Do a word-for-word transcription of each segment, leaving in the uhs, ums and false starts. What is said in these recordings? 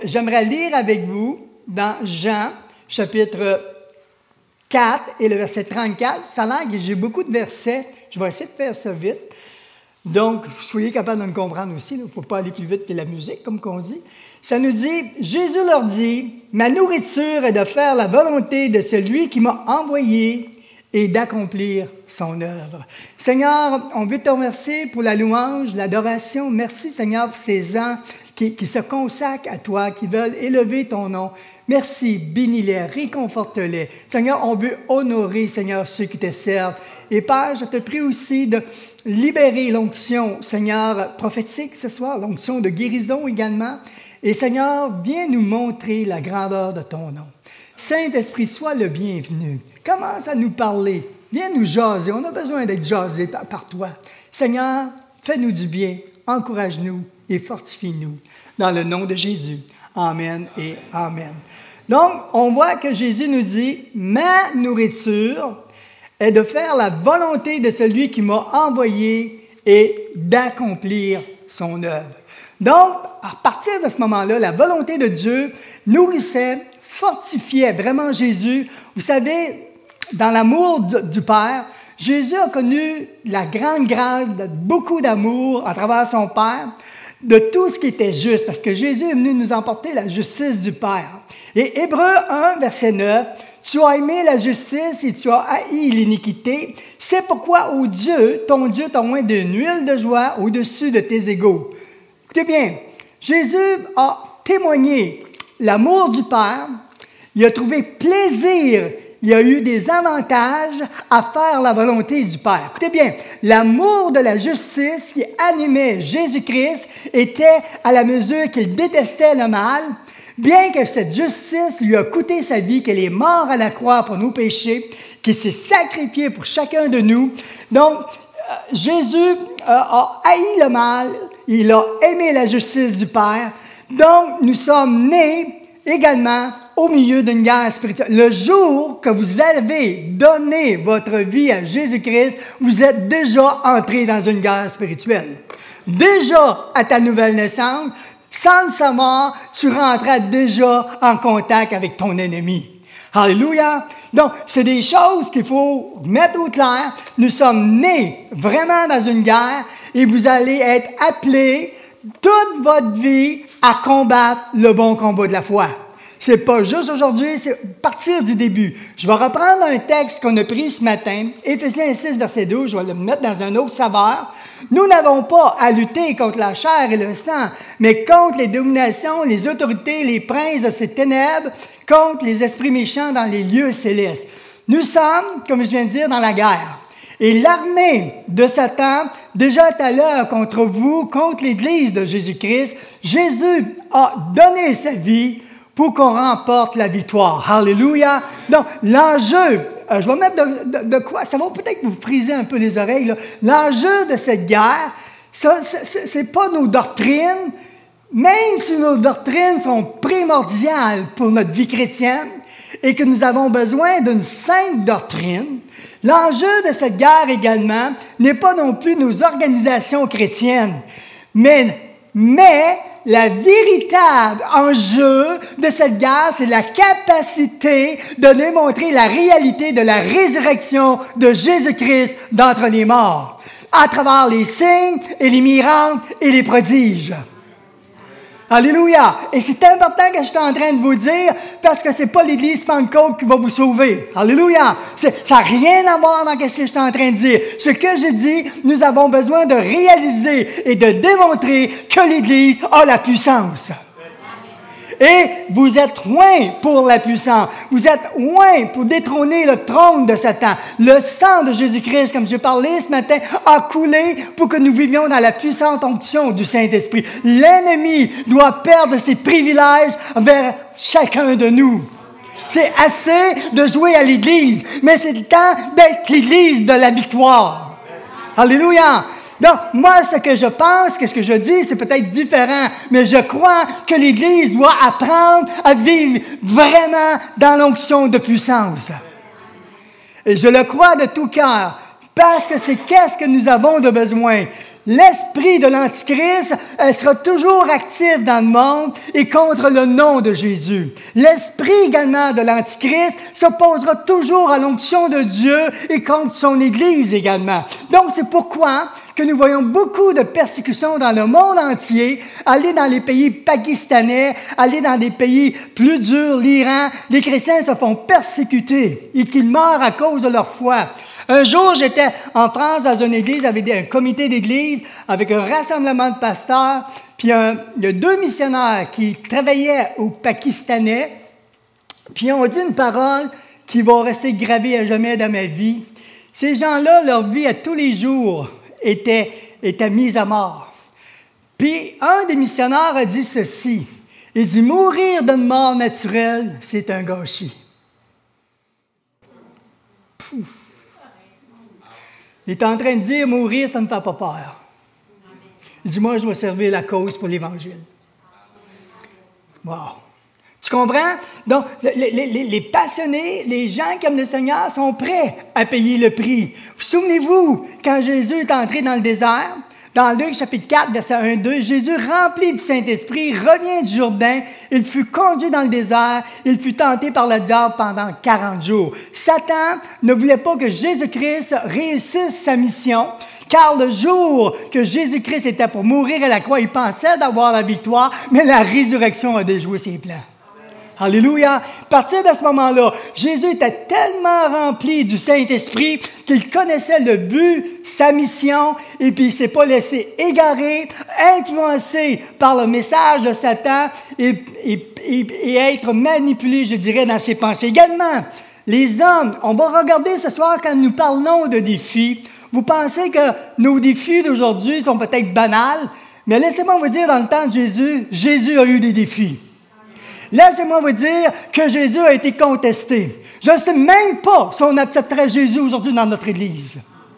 J'aimerais lire avec vous dans Jean, chapitre quatre et le verset trente-quatre. Ça a l'air que j'ai beaucoup de versets. Je vais essayer de faire ça vite. Donc, soyez capables de me comprendre aussi. Il ne faut pas aller plus vite que la musique, comme qu'on dit. Ça nous dit, Jésus leur dit, « Ma nourriture est de faire la volonté de celui qui m'a envoyé et d'accomplir son œuvre. » Seigneur, on veut te remercier pour la louange, l'adoration. Merci, Seigneur, pour ces gens qui, qui se consacrent à toi, qui veulent élever ton nom. Merci, bénis-les, réconforte-les. Seigneur, on veut honorer, Seigneur, ceux qui te servent. Et Père, je te prie aussi de libérer l'onction, Seigneur, prophétique ce soir, l'onction de guérison également. Et Seigneur, viens nous montrer la grandeur de ton nom. Saint-Esprit, sois le bienvenu. Commence à nous parler. Viens nous jaser. On a besoin d'être jasé par, par toi. Seigneur, fais-nous du bien. Encourage-nous et fortifie-nous. Dans le nom de Jésus. Amen et Amen. Donc, on voit que Jésus nous dit, « Ma nourriture est de faire la volonté de celui qui m'a envoyé et d'accomplir son œuvre. » Donc, à partir de ce moment-là, la volonté de Dieu nourrissait, fortifiait vraiment Jésus. Vous savez, dans l'amour du Père, Jésus a connu la grande grâce de beaucoup d'amour à travers son Père, de tout ce qui était juste, parce que Jésus est venu nous emporter la justice du Père. Et Hébreux un, verset neuf, « Tu as aimé la justice et tu as haï l'iniquité. C'est pourquoi, ô Dieu, ton Dieu t'a oint d'une huile de joie au-dessus de tes égaux. » Écoutez bien, Jésus a témoigné l'amour du Père, il a trouvé plaisir, il a eu des avantages à faire la volonté du Père. Écoutez bien, l'amour de la justice qui animait Jésus-Christ était à la mesure qu'il détestait le mal, bien que cette justice lui a coûté sa vie, qu'il est mort à la croix pour nos péchés, qu'il s'est sacrifié pour chacun de nous. Donc, euh, Jésus euh, a haï le mal, il a aimé la justice du Père. Donc, nous sommes nés également au milieu d'une guerre spirituelle. Le jour que vous avez donné votre vie à Jésus-Christ, vous êtes déjà entré dans une guerre spirituelle. Déjà, à ta nouvelle naissance, sans le savoir, tu rentrais déjà en contact avec ton ennemi. Alléluia! Donc, c'est des choses qu'il faut mettre au clair. Nous sommes nés vraiment dans une guerre et vous allez être appelés toute votre vie à combattre le bon combat de la foi. C'est pas juste aujourd'hui, c'est à partir du début. Je vais reprendre un texte qu'on a pris ce matin, Éphésiens six, verset douze, je vais le mettre dans un autre saveur. Nous n'avons pas à lutter contre la chair et le sang, mais contre les dominations, les autorités, les princes de ces ténèbres, contre les esprits méchants dans les lieux célestes. Nous sommes, comme je viens de dire, dans la guerre. Et l'armée de Satan déjà est à l'heure contre vous, contre l'Église de Jésus-Christ. Jésus a donné sa vie pour qu'on remporte la victoire. Alléluia! Donc, l'enjeu, euh, je vais mettre de, de, de quoi, ça va peut-être vous friser un peu les oreilles, là. L'enjeu de cette guerre, ça, c'est, c'est pas nos doctrines, même si nos doctrines sont primordiales pour notre vie chrétienne et que nous avons besoin d'une sainte doctrine, l'enjeu de cette guerre également n'est pas non plus nos organisations chrétiennes, mais, mais la véritable enjeu de cette guerre, c'est la capacité de démontrer la réalité de la résurrection de Jésus-Christ d'entre les morts, à travers les signes et les miracles et les prodiges. Alléluia! Et c'est important que je suis en train de vous dire, parce que c'est pas l'Église Pentecôte qui va vous sauver. Alléluia! C'est, ça n'a rien à voir dans ce que je suis en train de dire. Ce que je dis, nous avons besoin de réaliser et de démontrer que l'Église a la puissance. Et vous êtes loin pour la puissance. Vous êtes loin pour détrôner le trône de Satan. Le sang de Jésus-Christ, comme j'ai parlé ce matin, a coulé pour que nous vivions dans la puissante onction du Saint-Esprit. L'ennemi doit perdre ses privilèges vers chacun de nous. C'est assez de jouer à l'Église, mais c'est le temps d'être l'Église de la victoire. Alléluia! Donc, moi, ce que je pense, ce que je dis, c'est peut-être différent, mais je crois que l'Église doit apprendre à vivre vraiment dans l'onction de puissance. Et je le crois de tout cœur. Parce que c'est qu'est-ce que nous avons de besoin. L'esprit de l'Antichrist, elle sera toujours actif dans le monde et contre le nom de Jésus. L'esprit également de l'Antichrist s'opposera toujours à l'onction de Dieu et contre son Église également. Donc, c'est pourquoi que nous voyons beaucoup de persécutions dans le monde entier, aller dans les pays pakistanais, aller dans des pays plus durs, l'Iran. Les chrétiens se font persécuter et qu'ils meurent à cause de leur foi. Un jour, j'étais en France dans une église avec un comité d'église, avec un rassemblement de pasteurs, puis un, il y a deux missionnaires qui travaillaient au Pakistanais, puis ils ont dit une parole qui va rester gravée à jamais dans ma vie. Ces gens-là, leur vie à tous les jours était, était mise à mort. Puis un des missionnaires a dit ceci, il dit « Mourir d'une mort naturelle, c'est un gâchis. » Pouf. Il est en train de dire, mourir, ça ne me fait pas peur. Il dit, moi, je vais servir la cause pour l'Évangile. Wow. Tu comprends? Donc, les, les, les passionnés, les gens qui aiment le Seigneur sont prêts à payer le prix. Souvenez-vous, quand Jésus est entré dans le désert, dans Luc chapitre quatre, verset un à deux, Jésus, rempli du Saint-Esprit, revient du Jourdain. Il fut conduit dans le désert. Il fut tenté par le diable pendant quarante jours. Satan ne voulait pas que Jésus-Christ réussisse sa mission, car le jour que Jésus-Christ était pour mourir à la croix, il pensait d'avoir la victoire, mais la résurrection a déjoué ses plans. Alléluia! À partir de ce moment-là, Jésus était tellement rempli du Saint-Esprit qu'il connaissait le but, sa mission, et puis il ne s'est pas laissé égarer, influencé par le message de Satan et, et, et, et être manipulé, je dirais, dans ses pensées. Également, les hommes, on va regarder ce soir quand nous parlons de défis. Vous pensez que nos défis d'aujourd'hui sont peut-être banals, mais laissez-moi vous dire, dans le temps de Jésus, Jésus a eu des défis. Laissez-moi vous dire que Jésus a été contesté. Je ne sais même pas si on accepterait Jésus aujourd'hui dans notre Église.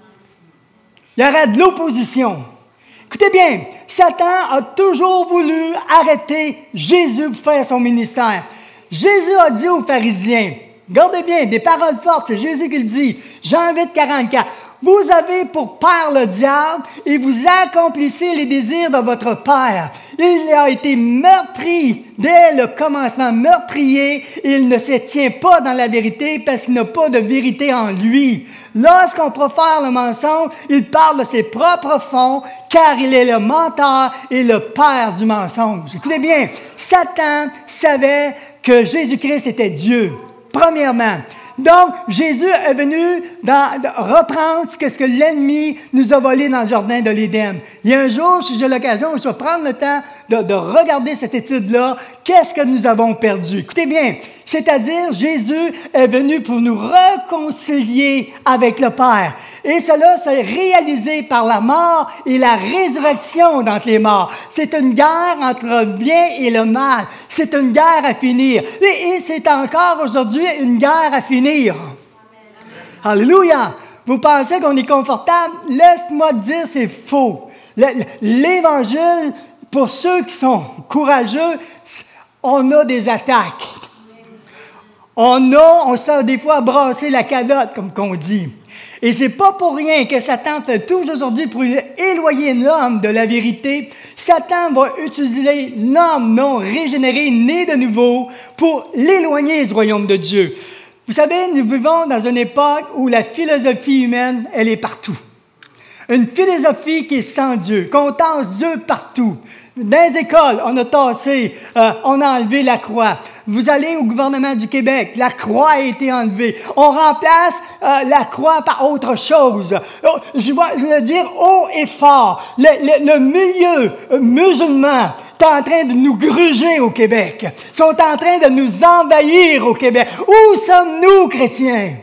Il y aurait de l'opposition. Écoutez bien, Satan a toujours voulu arrêter Jésus pour faire son ministère. Jésus a dit aux pharisiens, regardez bien, des paroles fortes, c'est Jésus qui le dit, Jean huit, quarante-quatre. Vous avez pour père le diable et vous accomplissez les désirs de votre père. Il a été meurtri dès le commencement, meurtrier. Il ne se tient pas dans la vérité parce qu'il n'a pas de vérité en lui. Lorsqu'on profère le mensonge, il parle de ses propres fonds, car il est le menteur et le père du mensonge. Écoutez bien, Satan savait que Jésus-Christ était Dieu, premièrement. Donc, Jésus est venu dans, de reprendre ce que, ce que l'ennemi nous a volé dans le jardin de l'Éden. Il y a un jour, si j'ai l'occasion, je vais prendre le temps de, de regarder cette étude-là. Qu'est-ce que nous avons perdu? Écoutez bien, c'est-à-dire Jésus est venu pour nous réconcilier avec le Père. Et cela s'est réalisé par la mort et la résurrection d'entre les morts. C'est une guerre entre le bien et le mal. C'est une guerre à finir. Et, et c'est encore aujourd'hui une guerre à finir. Amen. Alléluia! Vous pensez qu'on est confortable? Laisse-moi te dire, c'est faux. L'Évangile, pour ceux qui sont courageux, on a des attaques. On a, on se fait des fois brasser la calotte, comme qu'on dit. Et c'est pas pour rien que Satan fait tout aujourd'hui pour éloigner l'homme de la vérité. Satan va utiliser l'homme non régénéré, né de nouveau, pour l'éloigner du royaume de Dieu. Vous savez, nous vivons dans une époque où la philosophie humaine, elle est partout. Une philosophie qui est sans Dieu, qu'on tasse Dieu partout. Dans les écoles, on a tassé, euh, on a enlevé la croix. Vous allez au gouvernement du Québec, la croix a été enlevée. On remplace euh, la croix par autre chose. Oh, je, vais, je vais dire haut et fort. Le, le, le milieu musulman est en train de nous gruger au Québec. Ils sont en train de nous envahir au Québec. Où sommes-nous, chrétiens?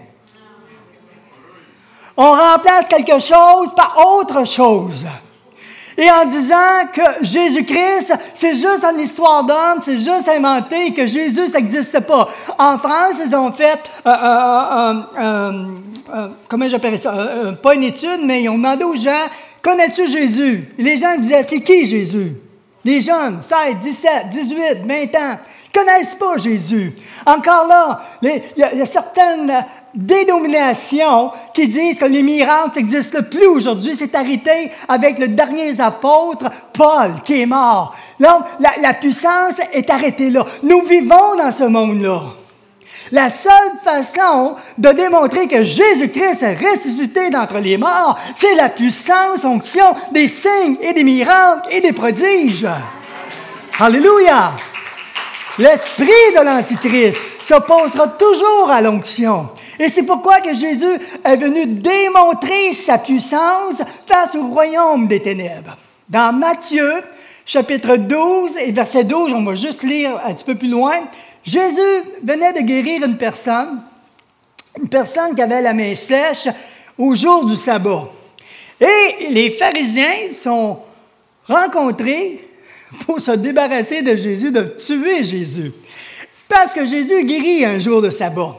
On remplace quelque chose par autre chose. Et en disant que Jésus-Christ, c'est juste une histoire d'homme, c'est juste inventé, que Jésus, ça n'existe pas. En France, ils ont fait, euh, euh, euh, euh, comment j'appelle ça, euh, pas une étude, mais ils ont demandé aux gens, connais-tu Jésus? Et les gens disaient, c'est qui Jésus? Les jeunes, seize, dix-sept, dix-huit, vingt ans. Ils ne connaissent pas Jésus. Encore là, il y, y a certaines dénominations qui disent que les miracles n'existent plus aujourd'hui. C'est arrêté avec le dernier apôtre, Paul, qui est mort. Donc, la, la puissance est arrêtée là. Nous vivons dans ce monde-là. La seule façon de démontrer que Jésus-Christ est ressuscité d'entre les morts, c'est la puissance, onction des signes et des miracles et des prodiges. Alléluia! L'esprit de l'Antichrist s'opposera toujours à l'onction. Et c'est pourquoi que Jésus est venu démontrer sa puissance face au royaume des ténèbres. Dans Matthieu, chapitre douze et verset douze, on va juste lire un petit peu plus loin. Jésus venait de guérir une personne, une personne qui avait la main sèche au jour du sabbat. Et les pharisiens sont rencontrés pour se débarrasser de Jésus, de tuer Jésus. Parce que Jésus guérit un jour de sabbat.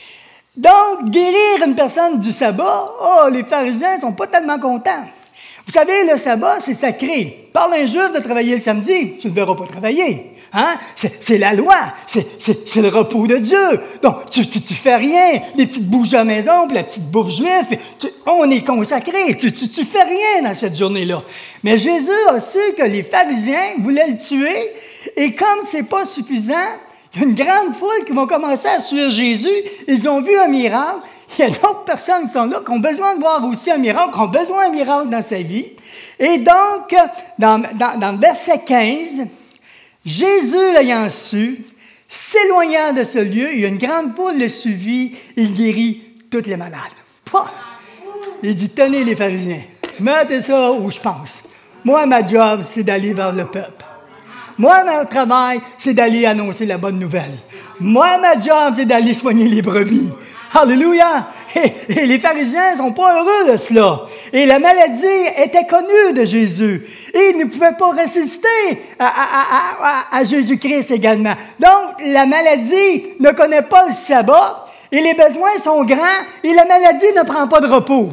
Donc, guérir une personne du sabbat, oh, les pharisiens ne sont pas tellement contents. Vous savez, le sabbat, c'est sacré. Parle un juif de travailler le samedi, tu ne verras pas travailler. Hein? C'est, c'est la loi, c'est, c'est, c'est le repos de Dieu. Donc, tu ne fais rien, les petites bouches à la maison, puis la petite bouffe juive, puis tu, on est consacré, tu ne fais rien dans cette journée-là. Mais Jésus a su que les pharisiens voulaient le tuer, et comme ce n'est pas suffisant, il y a une grande foule qui vont commencer à suivre Jésus, ils ont vu un miracle, il y a d'autres personnes qui sont là, qui ont besoin de voir aussi un miracle, qui ont besoin d'un miracle dans sa vie. Et donc, dans, dans, dans le verset quinze, Jésus, l'ayant su, s'éloignant de ce lieu, il y a une grande foule le suivit, il guérit toutes les malades. Pouah! Il dit, tenez les pharisiens, mettez ça où je pense. Moi, ma job, c'est d'aller vers le peuple. Moi, mon travail, c'est d'aller annoncer la bonne nouvelle. Moi, ma job, c'est d'aller soigner les brebis. Alléluia! Et, et les pharisiens ne sont pas heureux de cela. Et la maladie était connue de Jésus. Et ils ne pouvaient pas résister à, à, à, à, à Jésus-Christ également. Donc, la maladie ne connaît pas le sabbat. Et les besoins sont grands. Et la maladie ne prend pas de repos.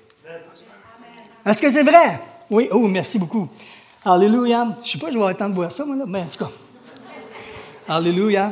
Est-ce que c'est vrai? Oui. Oh, merci beaucoup. Alléluia. Je ne sais pas, je vais avoir le temps de boire ça, moi, là. Mais en tout cas. Alléluia.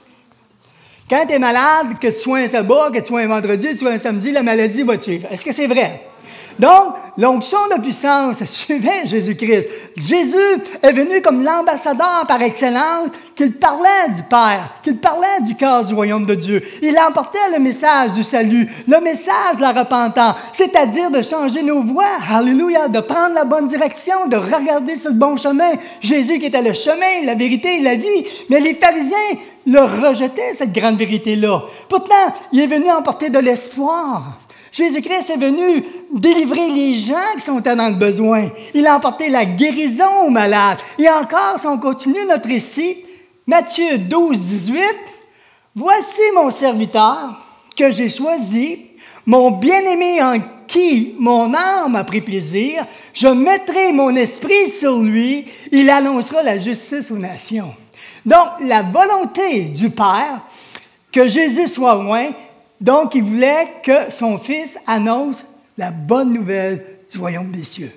Quand tu es malade, que tu sois un sabbat, que tu sois un vendredi, que tu sois un samedi, la maladie va te suivre. Est-ce que c'est vrai? Donc, l'onction de puissance suivait Jésus-Christ. Jésus est venu comme l'ambassadeur par excellence, qu'il parlait du Père, qu'il parlait du cœur du royaume de Dieu. Il emportait le message du salut, le message de la repentance, c'est-à-dire de changer nos voies, alléluia, de prendre la bonne direction, de regarder sur le bon chemin. Jésus qui était le chemin, la vérité et la vie. Mais les pharisiens le rejetaient, cette grande vérité-là. Pourtant, il est venu emporter de l'espoir. Jésus-Christ est venu délivrer les gens qui sont dans le besoin. Il a emporté la guérison aux malades. Et encore, si on continue notre récit, Matthieu douze, dix-huit, « Voici mon serviteur que j'ai choisi, mon bien-aimé en qui mon âme a pris plaisir. Je mettrai mon esprit sur lui. Il annoncera la justice aux nations. » Donc, la volonté du Père, que Jésus soit loin, donc il voulait que son Fils annonce la bonne nouvelle du royaume des cieux.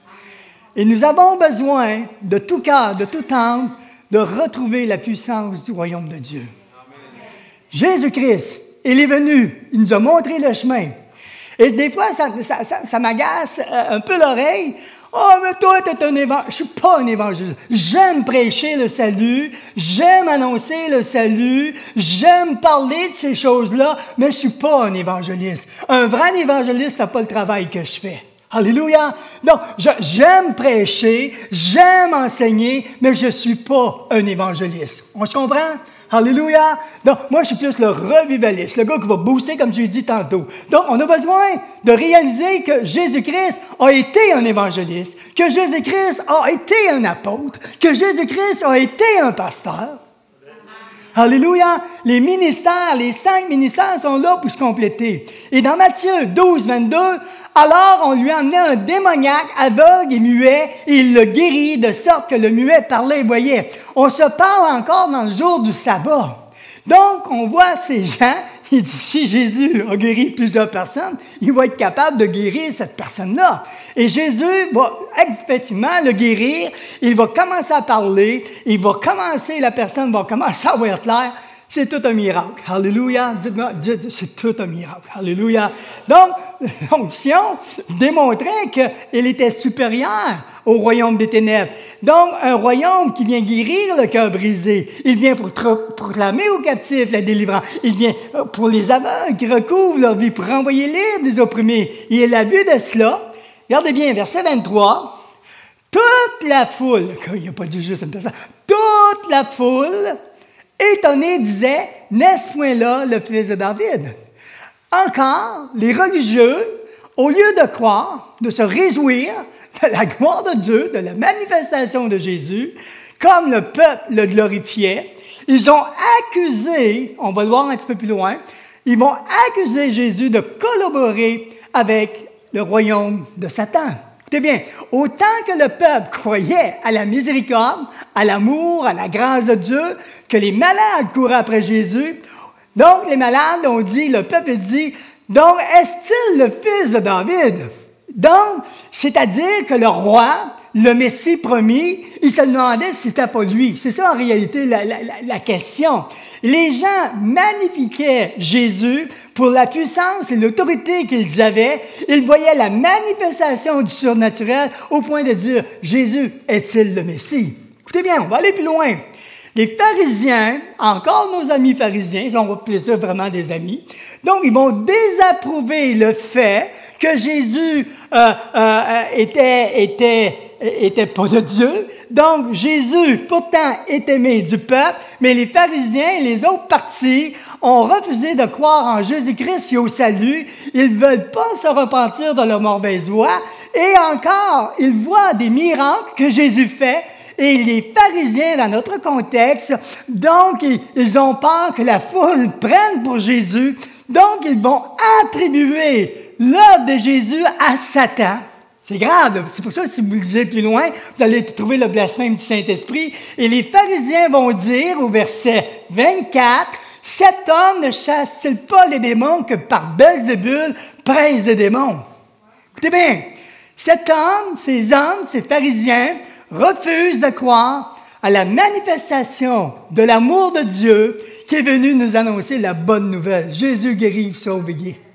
Et nous avons besoin de tout cœur, de toute âme, de retrouver la puissance du royaume de Dieu. Jésus-Christ, il est venu, il nous a montré le chemin. Et des fois, ça, ça, ça, ça m'agace un peu l'oreille. « Oh, mais toi, tu es un évangéliste. » Je ne suis pas un évangéliste. J'aime prêcher le salut, j'aime annoncer le salut, j'aime parler de ces choses-là, mais je ne suis pas un évangéliste. Un vrai évangéliste ne fait pas le travail que je fais. Alléluia! Donc, je, j'aime prêcher, j'aime enseigner, mais je ne suis pas un évangéliste. On se comprend? Alléluia! Donc, moi, je suis plus le revivaliste, le gars qui va booster, comme j'ai dit tantôt. Donc, on a besoin de réaliser que Jésus-Christ a été un évangéliste, que Jésus-Christ a été un apôtre, que Jésus-Christ a été un pasteur. Alléluia! Les ministères, les cinq ministères sont là pour se compléter. Et dans Matthieu douze, vingt-deux, alors on lui a amené un démoniaque aveugle et muet, et il le guérit de sorte que le muet parlait et voyait. On se parle encore dans le jour du sabbat. Donc, on voit ces gens il dit, si Jésus a guéri plusieurs personnes, il va être capable de guérir cette personne-là. Et Jésus va effectivement le guérir, il va commencer à parler, il va commencer, la personne va commencer à voir clair. C'est tout un miracle. Alléluia. C'est tout un miracle. Alléluia. Donc, l'onction démontrait qu'elle était supérieure au royaume des ténèbres. Donc, un royaume qui vient guérir le cœur brisé. Il vient pour proclamer aux captifs la délivrance. Il vient pour les aveugles qui recouvrent leur vie, pour renvoyer libre des opprimés. Et il a vu de cela. Regardez bien, verset vingt-trois. Toute la foule, il n'y a pas dit juste une personne, toute la foule, étonné, disait, n'est-ce point là le fils de David? Encore, les religieux, au lieu de croire, de se réjouir de la gloire de Dieu, de la manifestation de Jésus, comme le peuple le glorifiait, ils ont accusé, on va le voir un petit peu plus loin, ils vont accuser Jésus de collaborer avec le royaume de Satan. Écoutez bien, autant que le peuple croyait à la miséricorde, à l'amour, à la grâce de Dieu, que les malades couraient après Jésus, donc les malades ont dit, le peuple dit, donc est-il le fils de David? Donc, c'est-à-dire que le roi, le Messie promis, il se demandait si c'était pas lui. C'est ça en réalité la, la, la question. Les gens magnifiaient Jésus pour la puissance et l'autorité qu'ils avaient. Ils voyaient la manifestation du surnaturel au point de dire, Jésus est-il le Messie? Écoutez bien, on va aller plus loin. Les pharisiens, encore nos amis pharisiens, on va appeler ça vraiment des amis, donc ils vont désapprouver le fait que Jésus euh, euh, était, était, était pas de Dieu. Donc Jésus, pourtant, est aimé du peuple, mais les pharisiens et les autres partis ont refusé de croire en Jésus-Christ et au salut. Ils ne veulent pas se repentir de leur mauvaise voie. Et encore, ils voient des miracles que Jésus fait. Et les pharisiens, dans notre contexte, donc, ils, ils ont peur que la foule prenne pour Jésus. Donc, ils vont attribuer l'œuvre de Jésus à Satan. C'est grave, là. C'est pour ça que si vous lisez plus loin, vous allez trouver le blasphème du Saint-Esprit. Et les pharisiens vont dire au verset vingt-quatre, « Cet homme ne chasse-t-il pas les démons que par Belzébul, prince des démons? » Écoutez bien, cet homme, ces hommes, ces pharisiens, refusent de croire à la manifestation de l'amour de Dieu qui est venu nous annoncer la bonne nouvelle. Jésus guérit, sauve et guérit.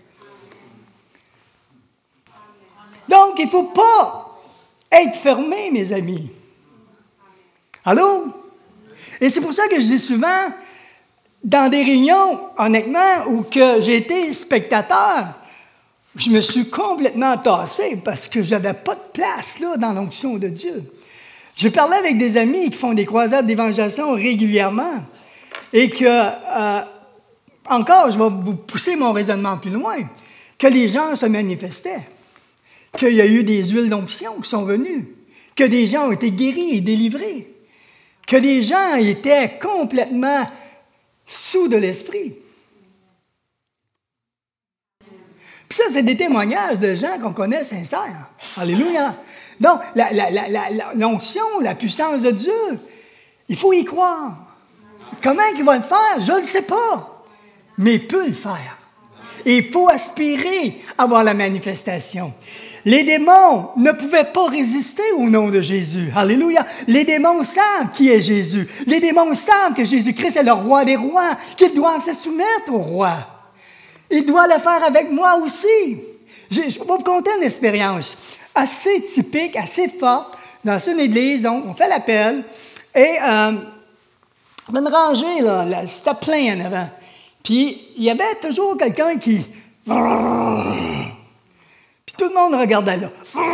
Donc, il ne faut pas être fermé, mes amis. Allô? Et c'est pour ça que je dis souvent, dans des réunions, honnêtement, où que j'ai été spectateur, je me suis complètement tassé parce que je n'avais pas de place là, dans l'onction de Dieu. Je parlais avec des amis qui font des croisades d'évangélisation régulièrement et que, euh, encore, je vais vous pousser mon raisonnement plus loin, que les gens se manifestaient, qu'il y a eu des huiles d'onction qui sont venues, que des gens ont été guéris et délivrés, que les gens étaient complètement sous de l'esprit. Puis ça, c'est des témoignages de gens qu'on connaît sincères. Alléluia! Donc, la, la, la, la, l'onction, la puissance de Dieu, il faut y croire. Comment il va le faire? Je ne le sais pas. Mais il peut le faire. Et il faut aspirer à voir la manifestation. Les démons ne pouvaient pas résister au nom de Jésus. Alléluia! Les démons savent qui est Jésus. Les démons savent que Jésus-Christ est le roi des rois, qu'ils doivent se soumettre au roi. Il doit le faire avec moi aussi. Je, je vais vous conter une expérience assez typique, assez forte, dans une église. Donc, on fait l'appel. Et euh, une rangée, là, là, c'était plein en avant. Puis, il y avait toujours quelqu'un qui... Puis tout le monde regardait là.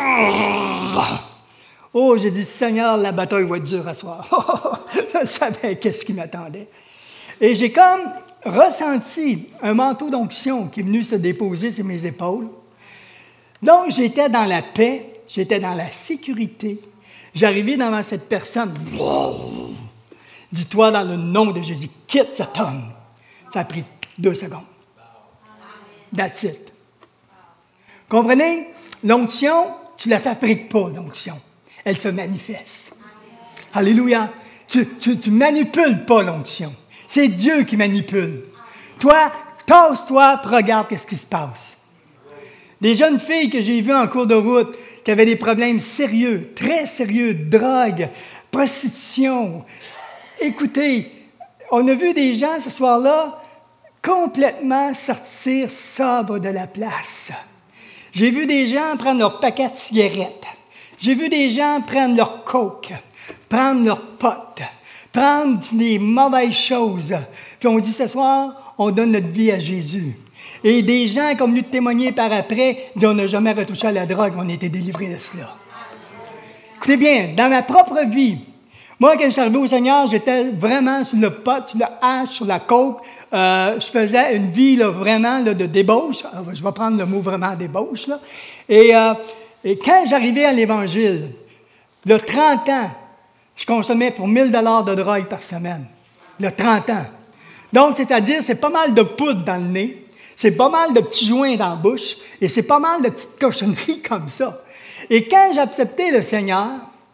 Oh, j'ai dit, Seigneur, la bataille va être dure à soir. Je savais qu'est-ce qui m'attendait. Et j'ai comme ressenti un manteau d'onction qui est venu se déposer sur mes épaules. Donc, j'étais dans la paix, j'étais dans la sécurité. J'arrivais devant cette personne. Dis-toi dans le nom de Jésus, quitte cet homme. Ça a pris deux secondes. That's it. Comprenez? L'onction, tu ne la fabriques pas, l'onction. Elle se manifeste. Alléluia. Tu ne manipules pas l'onction. C'est Dieu qui manipule. Toi, tasse-toi, puis regarde ce qui se passe. Des jeunes filles que j'ai vues en cours de route qui avaient des problèmes sérieux, très sérieux, drogue, prostitution. Écoutez, on a vu des gens ce soir-là complètement sortir sobres de la place. J'ai vu des gens prendre leur paquet de cigarettes. J'ai vu des gens prendre leur coke, prendre leur potes, prendre les mauvaises choses. Puis on dit ce soir, on donne notre vie à Jésus. Et des gens, comme nous témoigner par après, disent on n'a jamais retouché à la drogue, on a été délivrés de cela. Écoutez bien, dans ma propre vie, moi, quand je suis arrivé au Seigneur, j'étais vraiment sur le pot, sur le hache, sur la coke. Euh, je faisais une vie là, vraiment là, de débauche. Alors, je vais prendre le mot vraiment débauche. Là. Et, euh, et quand j'arrivais à l'Évangile, le trente ans, je consommais pour mille dollars de drogue par semaine. Le trente ans. Donc, c'est-à-dire, c'est pas mal de poudre dans le nez, c'est pas mal de petits joints dans la bouche, et c'est pas mal de petites cochonneries comme ça. Et quand j'ai accepté le Seigneur,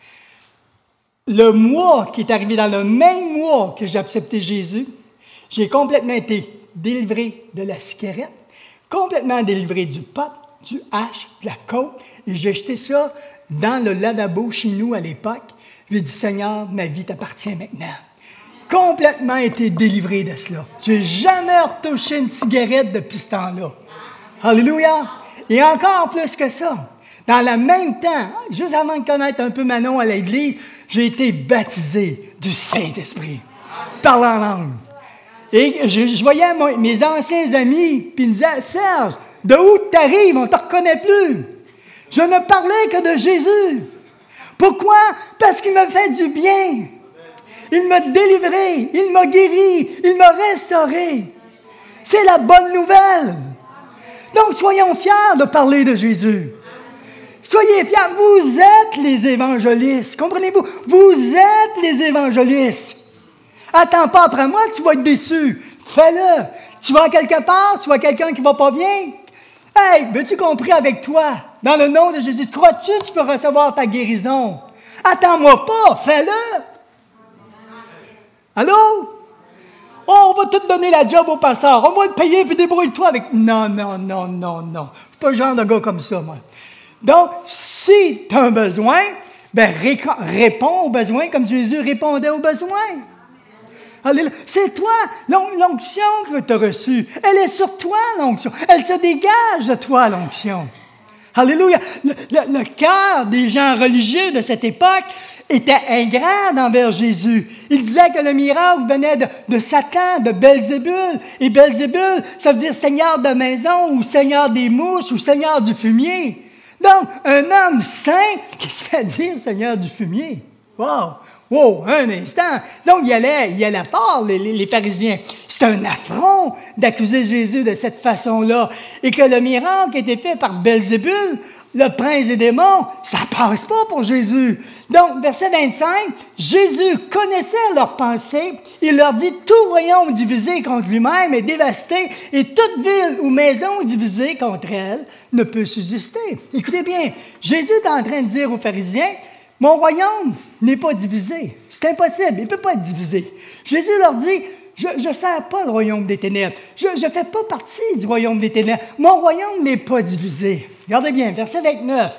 le mois qui est arrivé, dans le même mois que j'ai accepté Jésus, j'ai complètement été délivré de la cigarette, complètement délivré du pot, du hash, de la coke, et j'ai jeté ça dans le lavabo chez nous à l'époque. J'ai dit, Seigneur, ma vie t'appartient maintenant. Complètement été délivré de cela. Je n'ai jamais retouché une cigarette depuis ce temps-là. Alléluia! Et encore plus que ça, dans le même temps, juste avant de connaître un peu Manon à l'église, j'ai été baptisé du Saint-Esprit. Parlant en langue. Et je, je voyais mon, mes anciens amis, puis ils me disaient, Serge, de où tu arrives? On ne te reconnaît plus. Je ne parlais que de Jésus. Pourquoi? Parce qu'il m'a fait du bien. Il m'a délivré, il m'a guéri, il m'a restauré. C'est la bonne nouvelle. Donc, soyons fiers de parler de Jésus. Soyez fiers, vous êtes les évangélistes. Comprenez-vous? Vous êtes les évangélistes. Attends pas après moi, tu vas être déçu. Fais-le. Tu vas quelque part, tu vois quelqu'un qui va pas bien. Hey, veux-tu qu'on prie avec toi? Dans le nom de Jésus, crois-tu que tu peux recevoir ta guérison? Attends-moi pas, fais-le. Allô? Oh, on va te donner la job au pasteur. On va te payer puis débrouille-toi avec... Non, non, non, non, non. Je suis pas le genre de gars comme ça, moi. Donc, si tu as un besoin, ben ré- réponds aux besoins comme Jésus répondait aux besoins. Alléluia. C'est toi, l'onction que tu as reçue. Elle est sur toi, l'onction. Elle se dégage de toi, l'onction. Alléluia. Le, le, le cœur des gens religieux de cette époque était ingrat envers Jésus. Il disait que le miracle venait de, de Satan, de Belzébul. Et Belzébul, ça veut dire Seigneur de maison, ou Seigneur des mouches, ou Seigneur du fumier. Donc, un homme saint qui se fait dire Seigneur du fumier. Wow! Wow! Un instant! Donc, il allait, il allait fort, les, les, les pharisiens. C'est un affront d'accuser Jésus de cette façon-là. Et que le miracle qui a été fait par Belzébul, le prince des démons, ça passe pas pour Jésus. Donc, verset vingt-cinq, Jésus connaissait leurs pensées. Il leur dit, tout royaume divisé contre lui-même est dévasté, et toute ville ou maison divisée contre elle ne peut subsister. Écoutez bien, Jésus est en train de dire aux pharisiens, mon royaume n'est pas divisé. C'est impossible, il ne peut pas être divisé. Jésus leur dit, je ne sers pas le royaume des ténèbres. Je ne fais pas partie du royaume des ténèbres. Mon royaume n'est pas divisé. Regardez bien, verset vingt-neuf.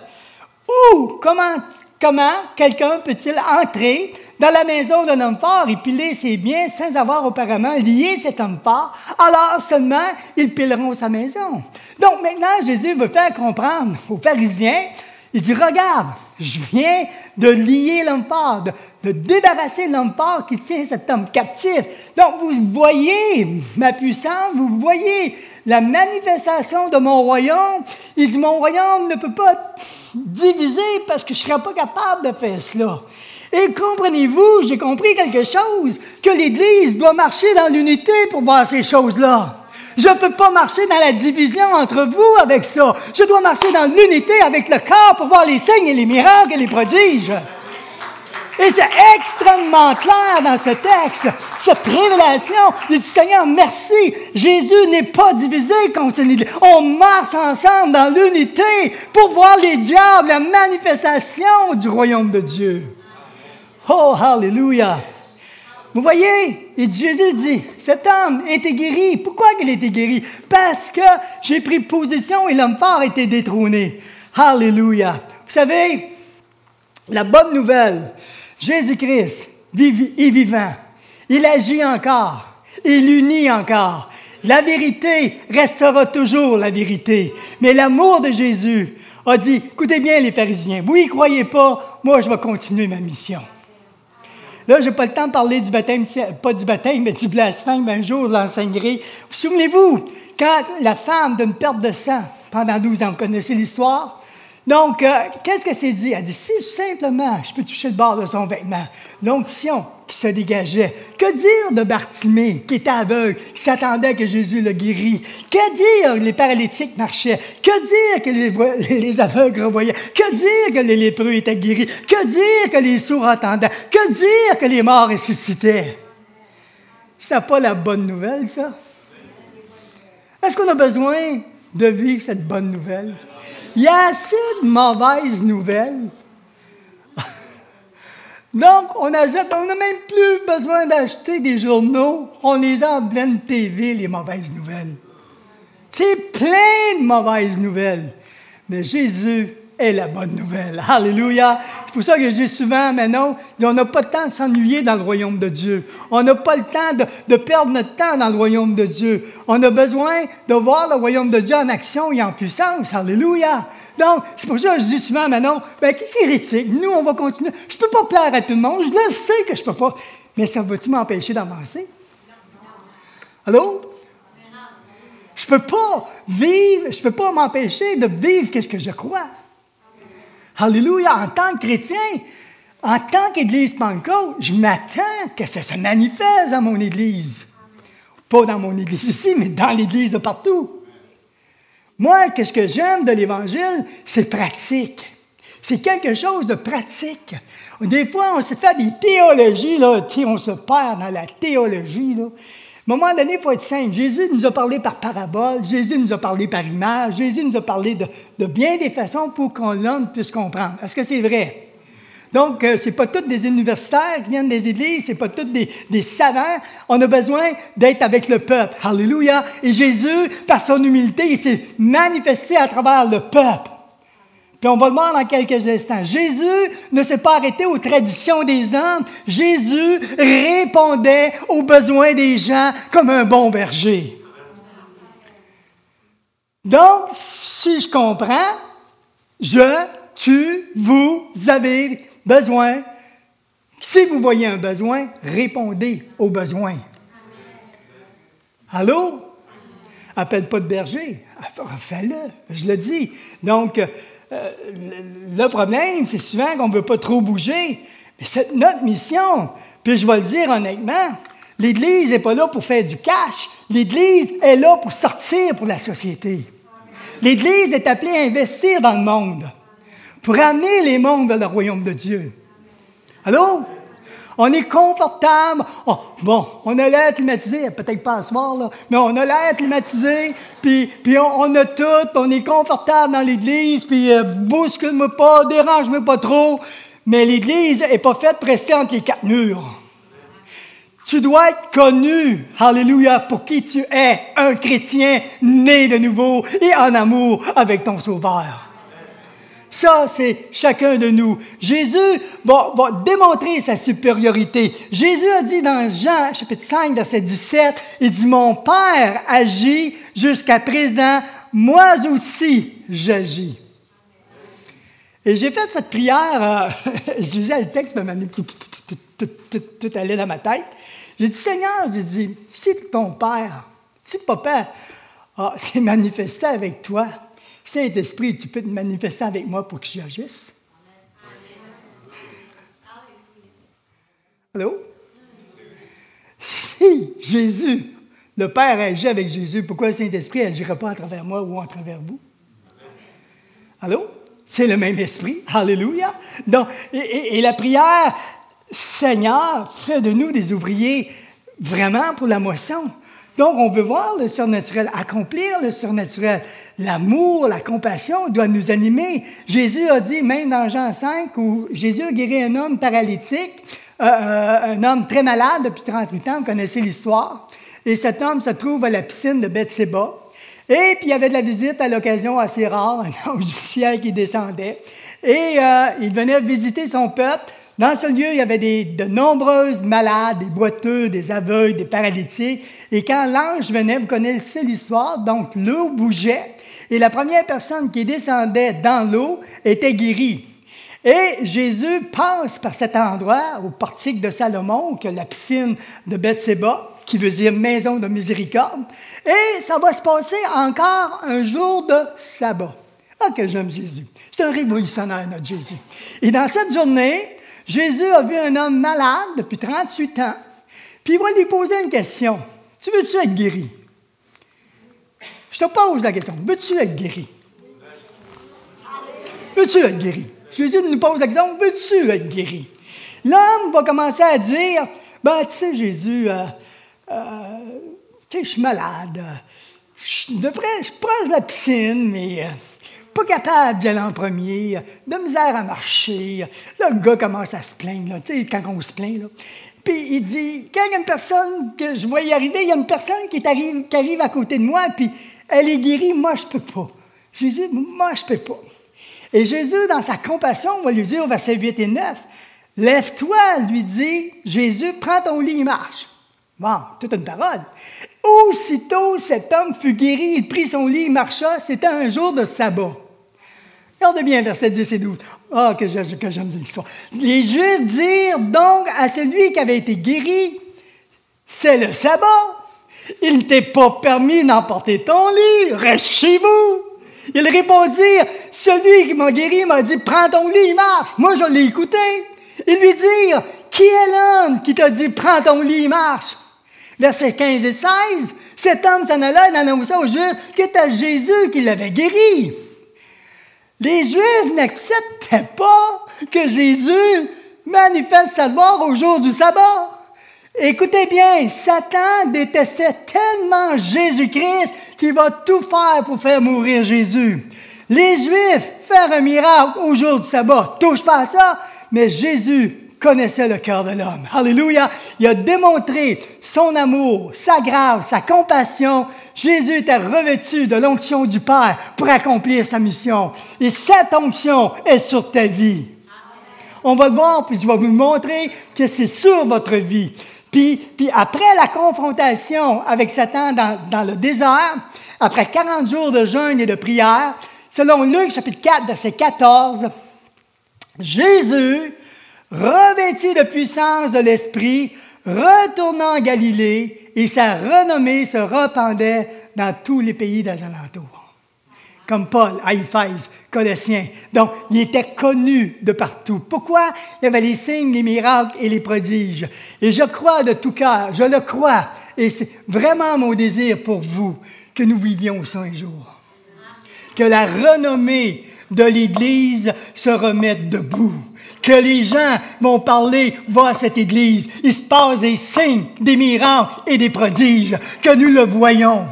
Ou comment, comment quelqu'un peut-il entrer dans la maison d'un homme fort et piler ses biens sans avoir auparavant lié cet homme fort? Alors seulement, ils pileront sa maison. Donc maintenant, Jésus veut faire comprendre aux pharisiens, il dit, regarde, je viens de lier l'homme fort, de, de débarrasser l'homme fort qui tient cet homme captif. Donc, vous voyez ma puissance, vous voyez la manifestation de mon royaume. Il dit, mon royaume ne peut pas être divisé parce que je ne serais pas capable de faire cela. Et comprenez-vous, j'ai compris quelque chose, que l'Église doit marcher dans l'unité pour voir ces choses-là. Je ne peux pas marcher dans la division entre vous avec ça. Je dois marcher dans l'unité avec le corps pour voir les signes et les miracles et les prodiges. Et c'est extrêmement clair dans ce texte, cette révélation. Je dis, Seigneur, merci. Jésus n'est pas divisé contre l'Église. On marche ensemble dans l'unité pour voir les diables, la manifestation du royaume de Dieu. Oh, hallelujah. Vous voyez, et Jésus dit, cet homme a été guéri. Pourquoi il a été guéri? Parce que j'ai pris position et l'homme fort a été détrôné. Alléluia. Vous savez, la bonne nouvelle, Jésus-Christ est vivant. Il agit encore. Il unit encore. La vérité restera toujours la vérité. Mais l'amour de Jésus a dit, écoutez bien les pharisiens, vous n'y croyez pas, moi je vais continuer ma mission. Là, je n'ai pas le temps de parler du baptême, pas du baptême, mais du blasphème, un jour je l'enseignerai. Vous souvenez-vous, quand la femme d'une perte de sang pendant douze ans, vous connaissez l'histoire? Donc, euh, qu'est-ce que c'est dit? Elle dit, si simplement je peux toucher le bord de son vêtement, l'onction qui se dégageait. Que dire de Bartimée, qui était aveugle, qui s'attendait que Jésus le guérisse? Que dire que les paralytiques marchaient? Que dire que les, les aveugles revoyaient? Que dire que les lépreux étaient guéris? Que dire que les sourds entendaient? Que dire que les morts ressuscitaient? C'est pas la bonne nouvelle, ça? Est-ce qu'on a besoin de vivre cette bonne nouvelle? Il y a assez de mauvaises nouvelles. Donc, on achète, on n'a même plus besoin d'acheter des journaux. On les a en pleine T V, les mauvaises nouvelles. C'est plein de mauvaises nouvelles. Mais Jésus est la bonne nouvelle. Alléluia. C'est pour ça que je dis souvent, mais non, on n'a pas le temps de s'ennuyer dans le royaume de Dieu. On n'a pas le temps de, de perdre notre temps dans le royaume de Dieu. On a besoin de voir le royaume de Dieu en action et en puissance. Alléluia. Donc, c'est pour ça que je dis souvent, mais non, bien, qui critique? Nous, on va continuer. Je ne peux pas plaire à tout le monde. Je le sais que je ne peux pas. Mais ça va-tu m'empêcher d'avancer? Allô? Je ne peux pas vivre, je ne peux pas m'empêcher de vivre ce que je crois. Alléluia. En tant que chrétien, en tant qu'Église Pentecôte, je m'attends que ça se manifeste dans mon Église. Pas dans mon Église ici, mais dans l'Église de partout. Moi, qu'est-ce que j'aime de l'Évangile? C'est pratique. C'est quelque chose de pratique. Des fois, on se fait des théologies, là, on se perd dans la théologie. Là. À un moment donné, il faut être simple. Jésus nous a parlé par parabole, Jésus nous a parlé par image, Jésus nous a parlé de, de bien des façons pour qu'on l'homme puisse comprendre. Est-ce que c'est vrai? Donc, euh, ce n'est pas tous des universitaires qui viennent des églises, ce n'est pas tous des, des savants. On a besoin d'être avec le peuple. Alléluia! Et Jésus, par son humilité, il s'est manifesté à travers le peuple. Puis on va le voir dans quelques instants. Jésus ne s'est pas arrêté aux traditions des hommes. Jésus répondait aux besoins des gens comme un bon berger. Donc, si je comprends, je, tu, vous avez besoin. Si vous voyez un besoin, répondez aux besoins. Allô? Appelle pas de berger. Fais-le, je le dis. Donc, euh, le problème, c'est souvent qu'on ne veut pas trop bouger. Mais c'est notre mission. Puis je vais le dire honnêtement, l'Église n'est pas là pour faire du cash. L'Église est là pour sortir pour la société. L'Église est appelée à investir dans le monde, pour amener les mondes vers le royaume de Dieu. Allô? On est confortable. Oh, bon, on a l'air climatisé, peut-être pas à soir, là, mais on a l'air climatisé, puis, puis on, on a tout, on est confortable dans l'Église, puis euh, bouscule-moi pas, dérange-moi pas trop. Mais l'Église n'est pas faite pour rester entre les quatre murs. Tu dois être connu, alléluia, pour qui tu es, un chrétien né de nouveau et en amour avec ton Sauveur. Ça, c'est chacun de nous. Jésus va, va démontrer sa supériorité. Jésus a dit dans Jean, chapitre cinq, verset dix-sept, il dit, « Mon Père agit jusqu'à présent, moi aussi j'agis. » Et j'ai fait cette prière, euh, je lisais le texte, mais tout, tout, tout, tout, tout allait dans ma tête. J'ai dit, « Seigneur, j'ai dit, si ton Père, si Papa ah, s'est manifesté avec toi, Saint-Esprit, tu peux te manifester avec moi pour que j'agisse? » Allô? Si Jésus, le Père agit avec Jésus, pourquoi le Saint-Esprit n'agira pas à travers moi ou à travers vous? Allô? C'est le même esprit. Alléluia. Donc, et, et, et la prière, Seigneur, fais de nous des ouvriers vraiment pour la moisson. Donc, on veut voir le surnaturel, accomplir le surnaturel. L'amour, la compassion doit nous animer. Jésus a dit, même dans Jean cinq, où Jésus a guéri un homme paralytique, euh, un homme très malade depuis trente-huit ans, vous connaissez l'histoire. Et cet homme se trouve à la piscine de Bethséba. Et puis, il y avait de la visite à l'occasion assez rare, un ange du ciel qui descendait. Et euh, il venait visiter son peuple. Dans ce lieu, il y avait des, de nombreuses malades, des boiteux, des aveugles, des paralytiques. Et quand l'ange venait, vous connaissez l'histoire, donc l'eau bougeait. Et la première personne qui descendait dans l'eau était guérie. Et Jésus passe par cet endroit, au portique de Salomon, que la piscine de Bethséba, qui veut dire maison de miséricorde. Et ça va se passer encore un jour de sabbat. Ah, que j'aime Jésus. C'est un révolutionnaire, notre Jésus. Et dans cette journée, Jésus a vu un homme malade depuis trente-huit ans, puis il va lui poser une question. Tu veux-tu être guéri? Je te pose la question. Veux-tu être guéri? Veux-tu être guéri? Jésus nous pose la question. Veux-tu être guéri? L'homme va commencer à dire, ben, tu sais, Jésus, euh, euh, tu sais, je suis malade. Je, de près, je prends la piscine, mais... Euh, pas capable d'y aller en premier, de misère à marcher. Là, le gars commence à se plaindre, là, tu sais, quand on se plaint. Là. Puis il dit, quand il y a une personne que je vois y arriver, il y a une personne qui arrive, qui arrive à côté de moi, puis elle est guérie, moi, je ne peux pas. Jésus, moi, je ne peux pas. Et Jésus, dans sa compassion, va lui dire au verset huit et neuf, « Lève-toi, lui dit Jésus, prends ton lit et marche. » Bon, toute une parole. Aussitôt, cet homme fut guéri, il prit son lit, il marcha. C'était un jour de sabbat. Regardez bien, versets dix et douze. Ah, oh, que j'aime l'histoire. Les Juifs dirent donc à celui qui avait été guéri, c'est le sabbat. Il ne t'est pas permis d'emporter ton lit, reste chez vous. Ils répondirent, celui qui m'a guéri m'a dit, prends ton lit, marche. Moi, je l'ai écouté. Ils lui dirent, qui est l'homme qui t'a dit, prends ton lit, marche? Versets quinze et seize, cet homme s'en alla et annonça aux Juifs que c'était Jésus qui l'avait guéri. Les Juifs n'acceptaient pas que Jésus manifeste sa gloire au jour du sabbat. Écoutez bien, Satan détestait tellement Jésus-Christ qu'il va tout faire pour faire mourir Jésus. Les Juifs faire un miracle au jour du sabbat, touche pas à ça, mais Jésus connaissait le cœur de l'homme. Alléluia! Il a démontré son amour, sa grâce, sa compassion. Jésus était revêtu de l'onction du Père pour accomplir sa mission. Et cette onction est sur ta vie. On va le voir, puis je vais vous montrer que c'est sur votre vie. Puis, puis après la confrontation avec Satan dans, dans le désert, après quarante jours de jeûne et de prière, selon Luc chapitre quatre, verset quatorze, Jésus, revêtu de puissance de l'Esprit, retourna en Galilée et sa renommée se répandait dans tous les pays des alentours. Comme Paul à Éphèse, Colossiens. Donc, il était connu de partout. Pourquoi? Il y avait les signes, les miracles et les prodiges. Et je crois de tout cœur, je le crois, et c'est vraiment mon désir pour vous, que nous vivions ça un jour. Que la renommée de l'Église se remette debout. Que les gens vont parler, va à cette Église, il se passe des signes, des miracles et des prodiges, que nous le voyons.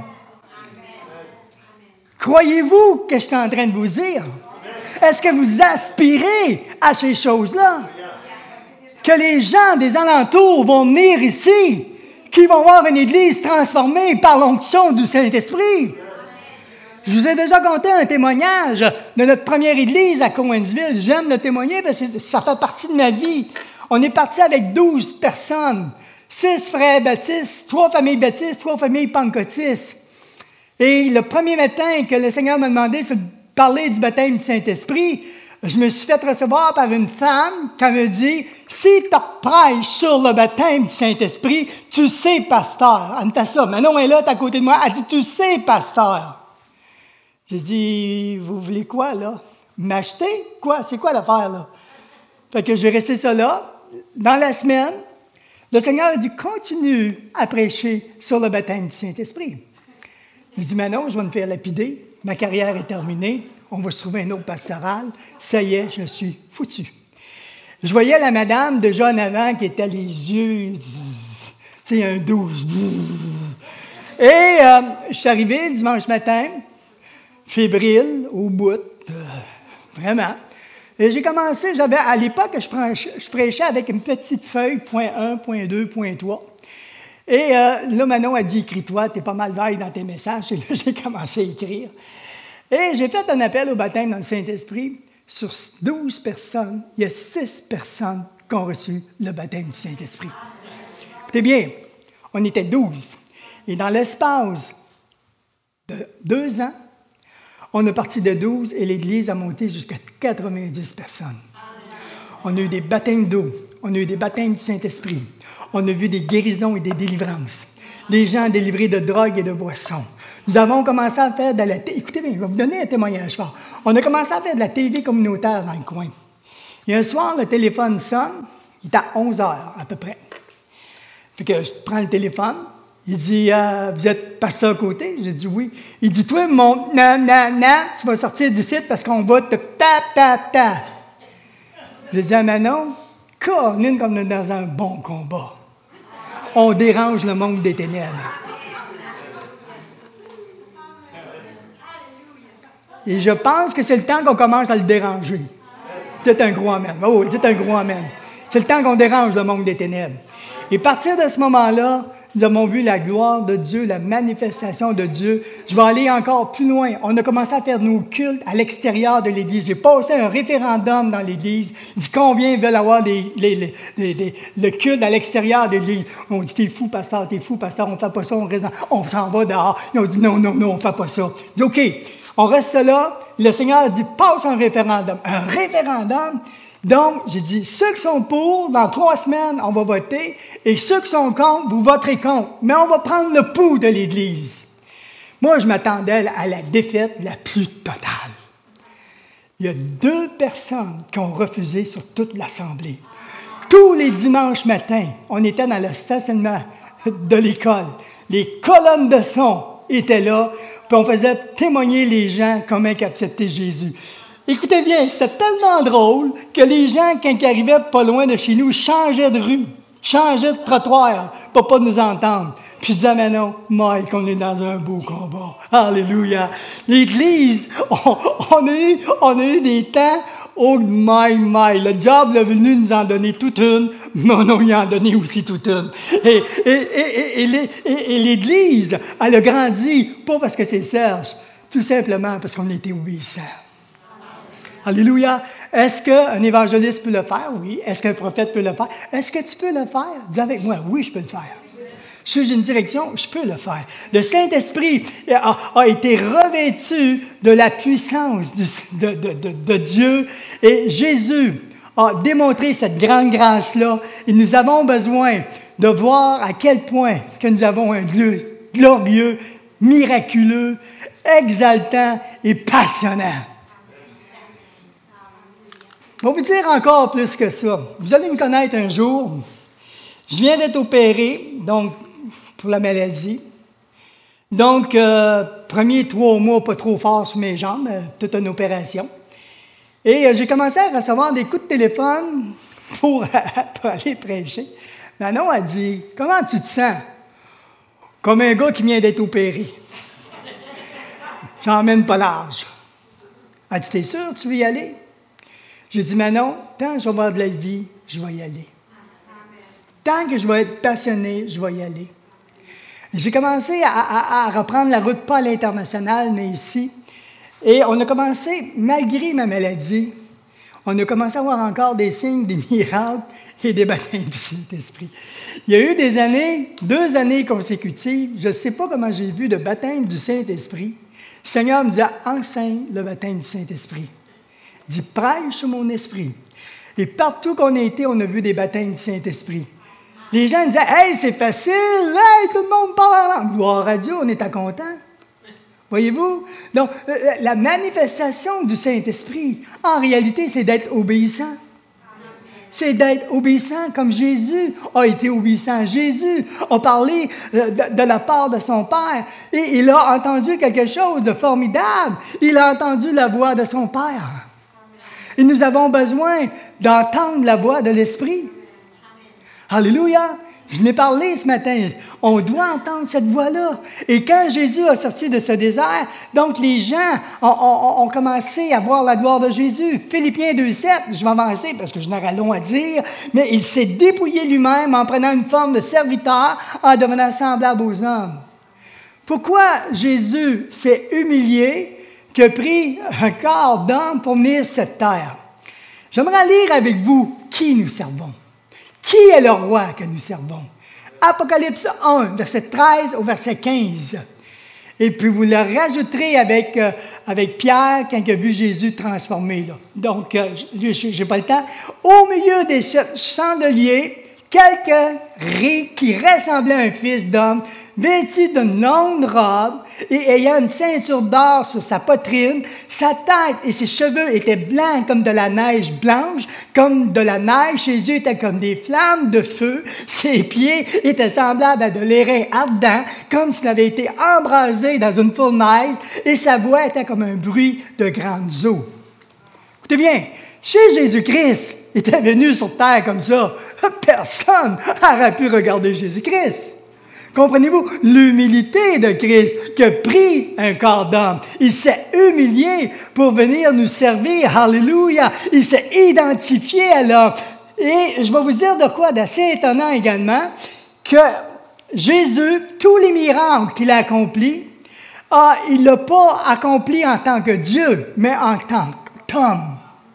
Croyez-vous que je suis en train de vous dire? Est-ce que vous aspirez à ces choses-là? Que les gens des alentours vont venir ici, qui vont voir une Église transformée par l'onction du Saint-Esprit. Je vous ai déjà conté un témoignage de notre première église à Cowansville. J'aime le témoigner parce que ça fait partie de ma vie. On est parti avec douze personnes, six frères baptistes, trois familles baptistes, trois familles pentecôtistes. Et le premier matin que le Seigneur m'a demandé de parler du baptême du Saint-Esprit, je me suis fait recevoir par une femme qui me dit, si tu prêches sur le baptême du Saint-Esprit, tu sais, pasteur. Elle me fait ça. Manon est là, t'es à côté de moi. Elle dit, tu sais, pasteur. J'ai dit, vous voulez quoi, là? M'acheter? Quoi? C'est quoi l'affaire, là? Fait que j'ai resté ça là. Dans la semaine, le Seigneur a dit, continue à prêcher sur le baptême du Saint-Esprit. J'ai dit, mais non, je vais me faire lapider. Ma carrière est terminée. On va se trouver un autre pastoral. Ça y est, je suis foutu. Je voyais la madame déjà en avant qui était les yeux, tu sais, un douze. Et euh, je suis arrivé dimanche matin, fébrile, au bout, euh, vraiment. Et j'ai commencé, j'avais, à l'époque, je prêchais, je prêchais avec une petite feuille, point un, point deux, point trois. Et euh, là, Manon a dit, écris-toi, t'es pas mal vaille dans tes messages. Et là, j'ai commencé à écrire. Et j'ai fait un appel au baptême dans le Saint-Esprit. Sur douze personnes, il y a six personnes qui ont reçu le baptême du Saint-Esprit. Écoutez bien, on était douze. Et dans l'espace de deux ans, on est parti de douze et l'Église a monté jusqu'à quatre-vingt-dix personnes. On a eu des baptêmes d'eau, on a eu des baptêmes du Saint-Esprit, on a vu des guérisons et des délivrances. Les gens délivrés de drogue et de boissons. Nous avons commencé à faire de la... T- Écoutez bien, je vais vous donner un témoignage fort. On a commencé à faire de la T V communautaire dans le coin. Et un soir, le téléphone sonne, il est à onze heures à peu près. Fait que je prends le téléphone, il dit euh, « Vous êtes pasteur Côté? » J'ai dit « Oui. » Il dit « Toi, mon nan, nan, nan, tu vas sortir d'ici parce qu'on va te ta, ta, ta. » J'ai dit à Manon « Cornine comme on est dans un bon combat. On dérange le monde des ténèbres. » Et je pense que c'est le temps qu'on commence à le déranger. C'est un gros amen. Oh, c'est un gros amen. C'est le temps qu'on dérange le monde des ténèbres. Et à partir de ce moment-là, nous avons vu la gloire de Dieu, la manifestation de Dieu. Je vais aller encore plus loin. On a commencé à faire nos cultes à l'extérieur de l'Église. J'ai passé un référendum dans l'Église. Il dit combien veulent avoir des, les, les, les, les, le culte à l'extérieur de l'Église. On dit, t'es fou, pasteur, t'es fou, pasteur, on ne fait pas ça, on, reste dans, on s'en va dehors. Ils ont dit, non, non, non, on ne fait pas ça. Je dis, OK, on reste là. Le Seigneur a dit, passe un référendum. Un référendum? Donc, j'ai dit, ceux qui sont pour, dans trois semaines, on va voter, et ceux qui sont contre, vous voterez contre. Mais on va prendre le pouls de l'Église. Moi, je m'attendais à la défaite la plus totale. Il y a deux personnes qui ont refusé sur toute l'Assemblée. Tous les dimanches matins, on était dans le stationnement de l'école. Les colonnes de son étaient là, puis on faisait témoigner les gens comment ils acceptaient Jésus. Écoutez bien, c'était tellement drôle que les gens, quand ils arrivaient pas loin de chez nous, changeaient de rue, changeaient de trottoir pour pas nous entendre. Puis ils disaient, mais non, Mike, on est dans un beau combat. Alléluia. L'Église, on, on, a, eu, on a eu des temps, oh my, my. Le diable est venu nous en donner toute une, mais non, il en a donné aussi toute une. Et, et, et, et, et, et, et l'Église, elle a grandi, pas parce que c'est Serge, tout simplement parce qu'on était obéissants. Alléluia. Est-ce qu'un évangéliste peut le faire? Oui. Est-ce qu'un prophète peut le faire? Est-ce que tu peux le faire? Dis avec moi, oui, je peux le faire. Si j'ai une direction, je peux le faire. Le Saint-Esprit a, a été revêtu de la puissance de, de, de, de, de Dieu et Jésus a démontré cette grande grâce-là. Et nous avons besoin de voir à quel point que nous avons un Dieu glorieux, miraculeux, exaltant et passionnant. Je vais vous dire encore plus que ça. Vous allez me connaître un jour. Je viens d'être opéré, donc, pour la maladie. Donc, euh, premier trois mois, pas trop fort sur mes jambes, euh, toute une opération. Et euh, j'ai commencé à recevoir des coups de téléphone pour, pour aller prêcher. Manon a dit, « Comment tu te sens? » Comme un gars qui vient d'être opéré. J'emmène pas large. Elle a dit, « T'es sûr tu veux y aller? » J'ai dit, Manon, tant que je vais avoir de la vie, je vais y aller. Tant que je vais être passionné, je vais y aller. J'ai commencé à, à, à reprendre la route, pas à l'international, mais ici. Et on a commencé, malgré ma maladie, on a commencé à avoir encore des signes, des miracles et des baptêmes du Saint-Esprit. Il y a eu des années, deux années consécutives, je ne sais pas comment j'ai vu de baptême du Saint-Esprit. Le Seigneur me dit, enseigne le baptême du Saint-Esprit. Il dit, prêche sur mon esprit. Et partout qu'on a été, on a vu des baptêmes du Saint-Esprit. Les gens disaient, hey, c'est facile, hey, tout le monde parle en langue. Gloire à Dieu, on était contents. Voyez-vous? Donc, la manifestation du Saint-Esprit, en réalité, c'est d'être obéissant. C'est d'être obéissant comme Jésus a été obéissant. Jésus a parlé de, de la part de son Père et il a entendu quelque chose de formidable. Il a entendu la voix de son Père. Et nous avons besoin d'entendre la voix de l'Esprit. Alléluia! Je n'ai parlé ce matin. On doit entendre cette voix-là. Et quand Jésus a sorti de ce désert, donc les gens ont, ont, ont commencé à voir la gloire de Jésus. Philippiens deux sept, je vais avancer parce que je n'aurai long à dire, mais il s'est dépouillé lui-même en prenant une forme de serviteur, en devenant semblable aux hommes. Pourquoi Jésus s'est humilié, qu'il a pris un corps d'homme pour venir sur cette terre? J'aimerais lire avec vous qui nous servons. Qui est le roi que nous servons? Apocalypse un, verset treize au verset quinze. Et puis vous le rajouterez avec, euh, avec Pierre quand il a vu Jésus transformé. Là. Donc, euh, je n'ai pas le temps. Au milieu des chandeliers, quelqu'un rit qui ressemblait à un fils d'homme, vêtu d'une longue robe et ayant une ceinture d'or sur sa poitrine. Sa tête et ses cheveux étaient blancs comme de la neige blanche, comme de la neige. Ses yeux étaient comme des flammes de feu. Ses pieds étaient semblables à de l'airain ardent, comme s'il avait été embrasé dans une fournaise, et sa voix était comme un bruit de grandes eaux. Écoutez bien, chez Jésus-Christ, il était venu sur terre comme ça. Personne n'aurait pu regarder Jésus-Christ. Comprenez-vous? L'humilité de Christ qui a pris un corps d'homme. Il s'est humilié pour venir nous servir. Alléluia! Il s'est identifié à l'homme. Et je vais vous dire de quoi d'assez étonnant également, que Jésus, tous les miracles qu'il a accomplis, ah, il ne l'a pas accompli en tant que Dieu, mais en tant qu'homme.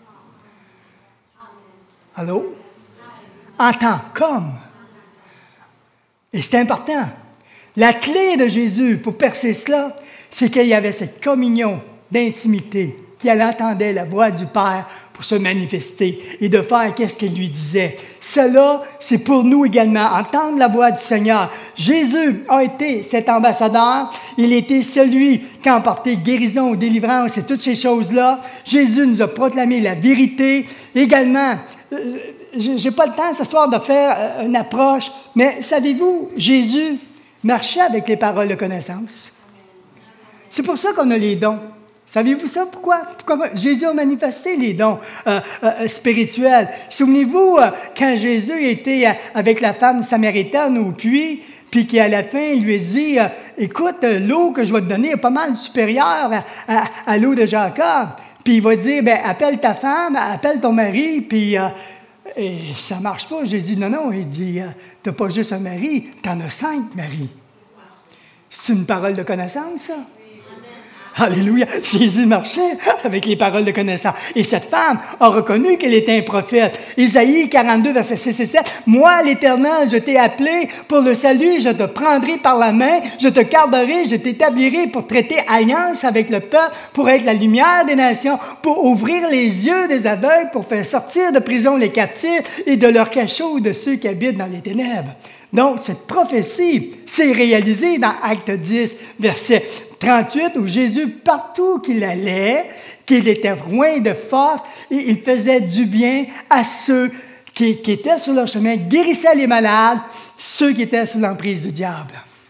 Allô? En tant qu'homme. Et c'est important. La clé de Jésus pour percer cela, c'est qu'il y avait cette communion d'intimité, qu'elle entendait la voix du Père pour se manifester et de faire qu'est-ce qu'il lui disait. Cela, c'est pour nous également, entendre la voix du Seigneur. Jésus a été cet ambassadeur. Il était celui qui a emporté guérison, délivrance et toutes ces choses-là. Jésus nous a proclamé la vérité. Également, je n'ai pas le temps ce soir de faire une approche, mais savez-vous, Jésus marchait avec les paroles de connaissance. C'est pour ça qu'on a les dons. Savez-vous ça? Pourquoi? Pourquoi Jésus a manifesté les dons euh, euh, spirituels. Souvenez-vous, euh, quand Jésus était avec la femme samaritaine au puits, puis qu'à la fin, il lui a dit, euh, « Écoute, l'eau que je vais te donner est pas mal supérieure à, à, à l'eau de Jacob. » Puis il va dire, « Ben, appelle ta femme, appelle ton mari, puis... Euh, » Et ça ne marche pas. J'ai dit, non, non. Il dit, tu n'as pas juste un mari, tu en as cinq maris. C'est une parole de connaissance, ça? Alléluia. Jésus marchait avec les paroles de connaissance. Et cette femme a reconnu qu'elle était un prophète. Isaïe quarante-deux, verset six et sept. « Moi, l'Éternel, je t'ai appelé pour le salut, je te prendrai par la main, je te garderai, je t'établirai pour traiter alliance avec le peuple, pour être la lumière des nations, pour ouvrir les yeux des aveugles, pour faire sortir de prison les captifs et de leur cachot de ceux qui habitent dans les ténèbres. » Donc, cette prophétie s'est réalisée dans Acte dix, verset trente-huit, où Jésus, partout qu'il allait, qu'il était loin de force, et il faisait du bien à ceux qui, qui étaient sur leur chemin, guérissait les malades, ceux qui étaient sous l'emprise du diable.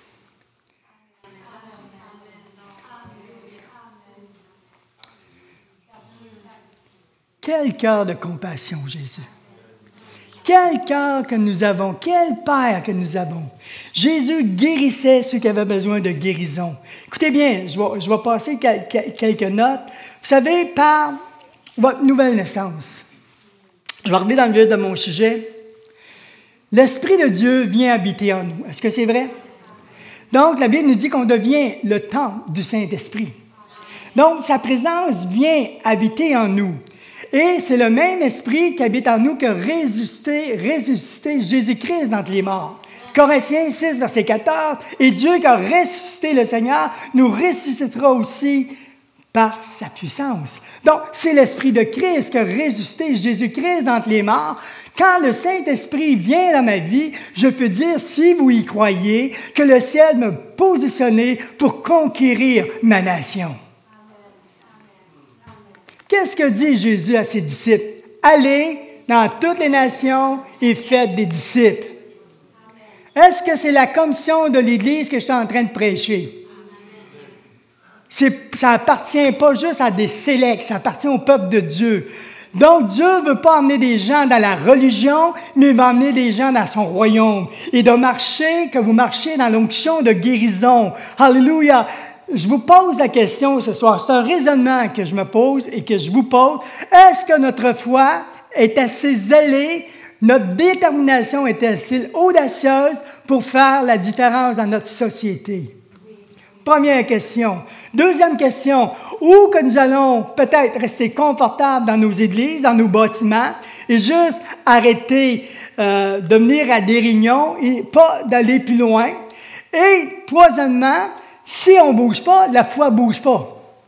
Quel cœur de compassion, Jésus! Quel cœur que nous avons, quel Père que nous avons. Jésus guérissait ceux qui avaient besoin de guérison. Écoutez bien, je vais, je vais passer quelques, quelques notes. Vous savez, par votre nouvelle naissance, je vais revenir dans le vif de mon sujet, l'Esprit de Dieu vient habiter en nous. Est-ce que c'est vrai? Donc, la Bible nous dit qu'on devient le temple du Saint-Esprit. Donc, sa présence vient habiter en nous. Et c'est le même esprit qui habite en nous que ressuscité, ressuscité Jésus-Christ d'entre les morts. Corinthiens six, verset quatorze. Et Dieu qui a ressuscité le Seigneur nous ressuscitera aussi par sa puissance. Donc, c'est l'Esprit de Christ qui a ressuscité Jésus-Christ d'entre les morts. Quand le Saint-Esprit vient dans ma vie, je peux dire, si vous y croyez, que le ciel m'a positionné pour conquérir ma nation. Qu'est-ce que dit Jésus à ses disciples? Allez dans toutes les nations et faites des disciples. Est-ce que c'est la commission de l'Église que je suis en train de prêcher? C'est, ça appartient pas juste à des sélects, ça appartient au peuple de Dieu. Donc, Dieu ne veut pas emmener des gens dans la religion, mais il va emmener des gens dans son royaume. Et de marcher, que vous marchiez dans l'onction de guérison. Alléluia! Je vous pose la question ce soir. C'est un raisonnement que je me pose et que je vous pose. Est-ce que notre foi est assez zélée, notre détermination est assez audacieuse pour faire la différence dans notre société? Première question. Deuxième question, où que nous allons peut-être rester confortables dans nos églises, dans nos bâtiments, et juste arrêter euh, de venir à des réunions et pas d'aller plus loin. Et troisièmement, si on ne bouge pas, la foi ne bouge pas.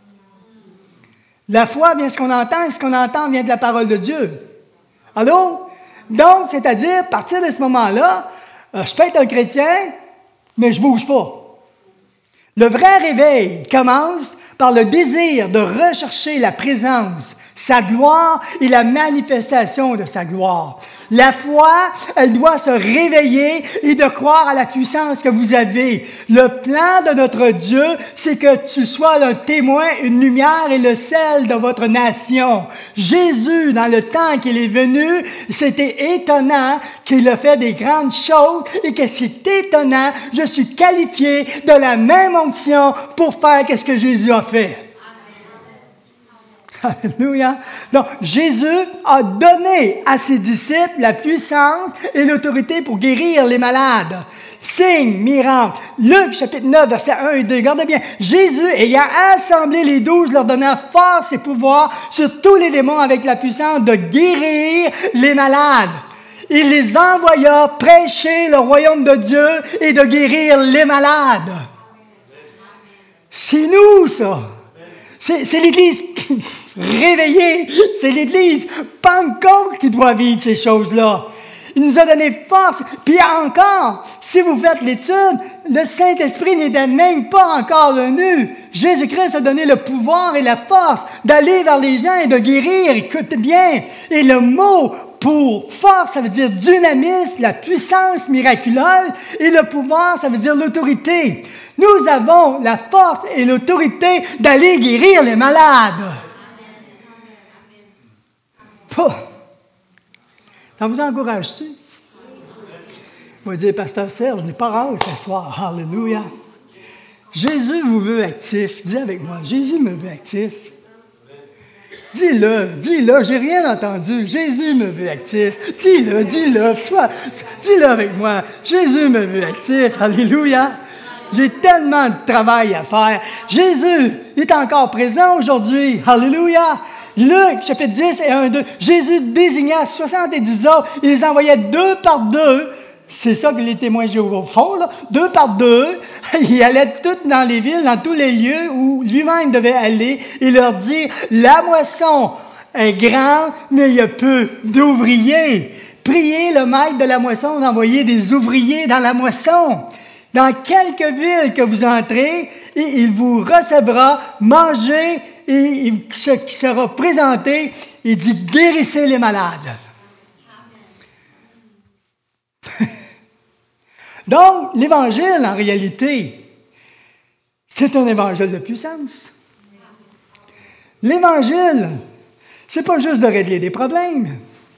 La foi vient de ce qu'on entend, et ce qu'on entend vient de la parole de Dieu. Allô? Donc, c'est-à-dire, à partir de ce moment-là, euh, je peux être un chrétien, mais je ne bouge pas. Le vrai réveil commence par le désir de rechercher la présence, sa gloire et la manifestation de sa gloire. La foi, elle doit se réveiller et de croire à la puissance que vous avez. Le plan de notre Dieu, c'est que tu sois un témoin, une lumière et le sel de votre nation. Jésus, dans le temps qu'il est venu, c'était étonnant qu'il a fait des grandes choses et que c'est étonnant, je suis qualifié de la même onction pour faire ce que Jésus a fait. Alléluia. Donc, Jésus a donné à ses disciples la puissance et l'autorité pour guérir les malades. Signe, miracle. Luc, chapitre neuf, versets un et deux. Regardez bien. Jésus, ayant assemblé les douze, leur donna force et pouvoir sur tous les démons avec la puissance de guérir les malades. Il les envoya prêcher le royaume de Dieu et de guérir les malades. C'est nous, ça. C'est, c'est l'Église réveillée, c'est l'Église Pentecôte qui doit vivre ces choses-là. Il nous a donné force. Puis encore, si vous faites l'étude, le Saint-Esprit n'est même pas encore venu. Jésus-Christ a donné le pouvoir et la force d'aller vers les gens et de guérir. Écoutez bien. Et le mot pour force, ça veut dire dynamisme, la puissance miraculeuse. Et le pouvoir, ça veut dire l'autorité. Nous avons la force et l'autorité d'aller guérir les malades. Oh. Ça vous encourage-tu? Vous allez dire, Pasteur Serge, je n'ai pas hâte ce soir. Alléluia. Jésus vous veut actif. Dis avec moi, Jésus me veut actif. Dis-le, dis-le, j'ai rien entendu. Jésus me veut actif. Dis-le, dis-le, sois, dis-le avec moi. Jésus me veut actif. Alléluia. J'ai tellement de travail à faire. Jésus est encore présent aujourd'hui. Alléluia. Luc, chapitre dix et un, deux. Jésus désigna soixante-dix autres. Il les envoyait deux par deux. C'est ça que les témoins Jéhovah font, là. Deux par deux. Il allait tous dans les villes, dans tous les lieux où lui-même devait aller et leur dire, la moisson est grande, mais il y a peu d'ouvriers. Priez le maître de la moisson d'envoyer des ouvriers dans la moisson. Dans quelque ville que vous entrez, et il vous recevra, mangez, et ce qui sera présenté, il dit, guérissez les malades. Donc, l'Évangile, en réalité, c'est un évangile de puissance. L'Évangile, c'est pas juste de régler des problèmes.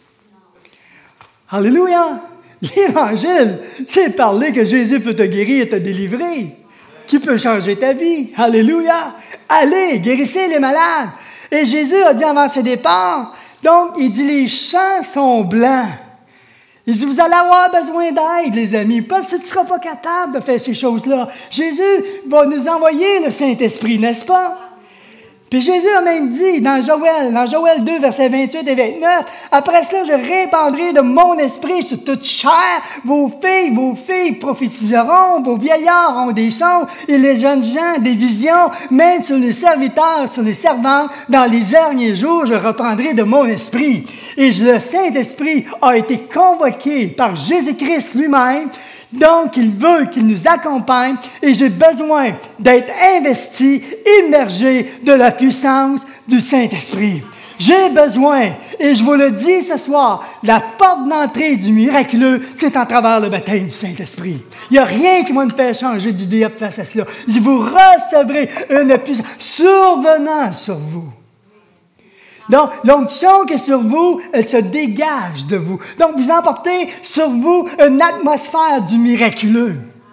Alléluia! L'Évangile, c'est parler que Jésus peut te guérir et te délivrer, qui peut changer ta vie. Alléluia! Allez, guérissez les malades. Et Jésus a dit avant ses départs, donc, il dit, les champs sont blancs. Il dit, vous allez avoir besoin d'aide, les amis, parce que tu ne seras pas capable de faire ces choses-là. Jésus va nous envoyer le Saint-Esprit, n'est-ce pas? Puis Jésus a même dit dans Joël, dans Joël deux, versets vingt-huit et vingt-neuf, « Après cela, je répandrai de mon esprit sur toute chair. Vos filles, vos filles prophétiseront, vos vieillards auront des songes, et les jeunes gens des visions, même sur les serviteurs, sur les servantes. Dans les derniers jours, je reprendrai de mon esprit. » Et le Saint-Esprit a été convoqué par Jésus-Christ lui-même. Donc, il veut qu'il nous accompagne et j'ai besoin d'être investi, immergé de la puissance du Saint-Esprit. J'ai besoin, et je vous le dis ce soir, la porte d'entrée du miraculeux, c'est en travers le baptême du Saint-Esprit. Il n'y a rien qui va nous faire changer d'idée face à cela. Vous recevrez une puissance survenant sur vous. Donc, l'onction qui est sur vous, elle se dégage de vous. Donc, vous emportez sur vous une atmosphère du miraculeux.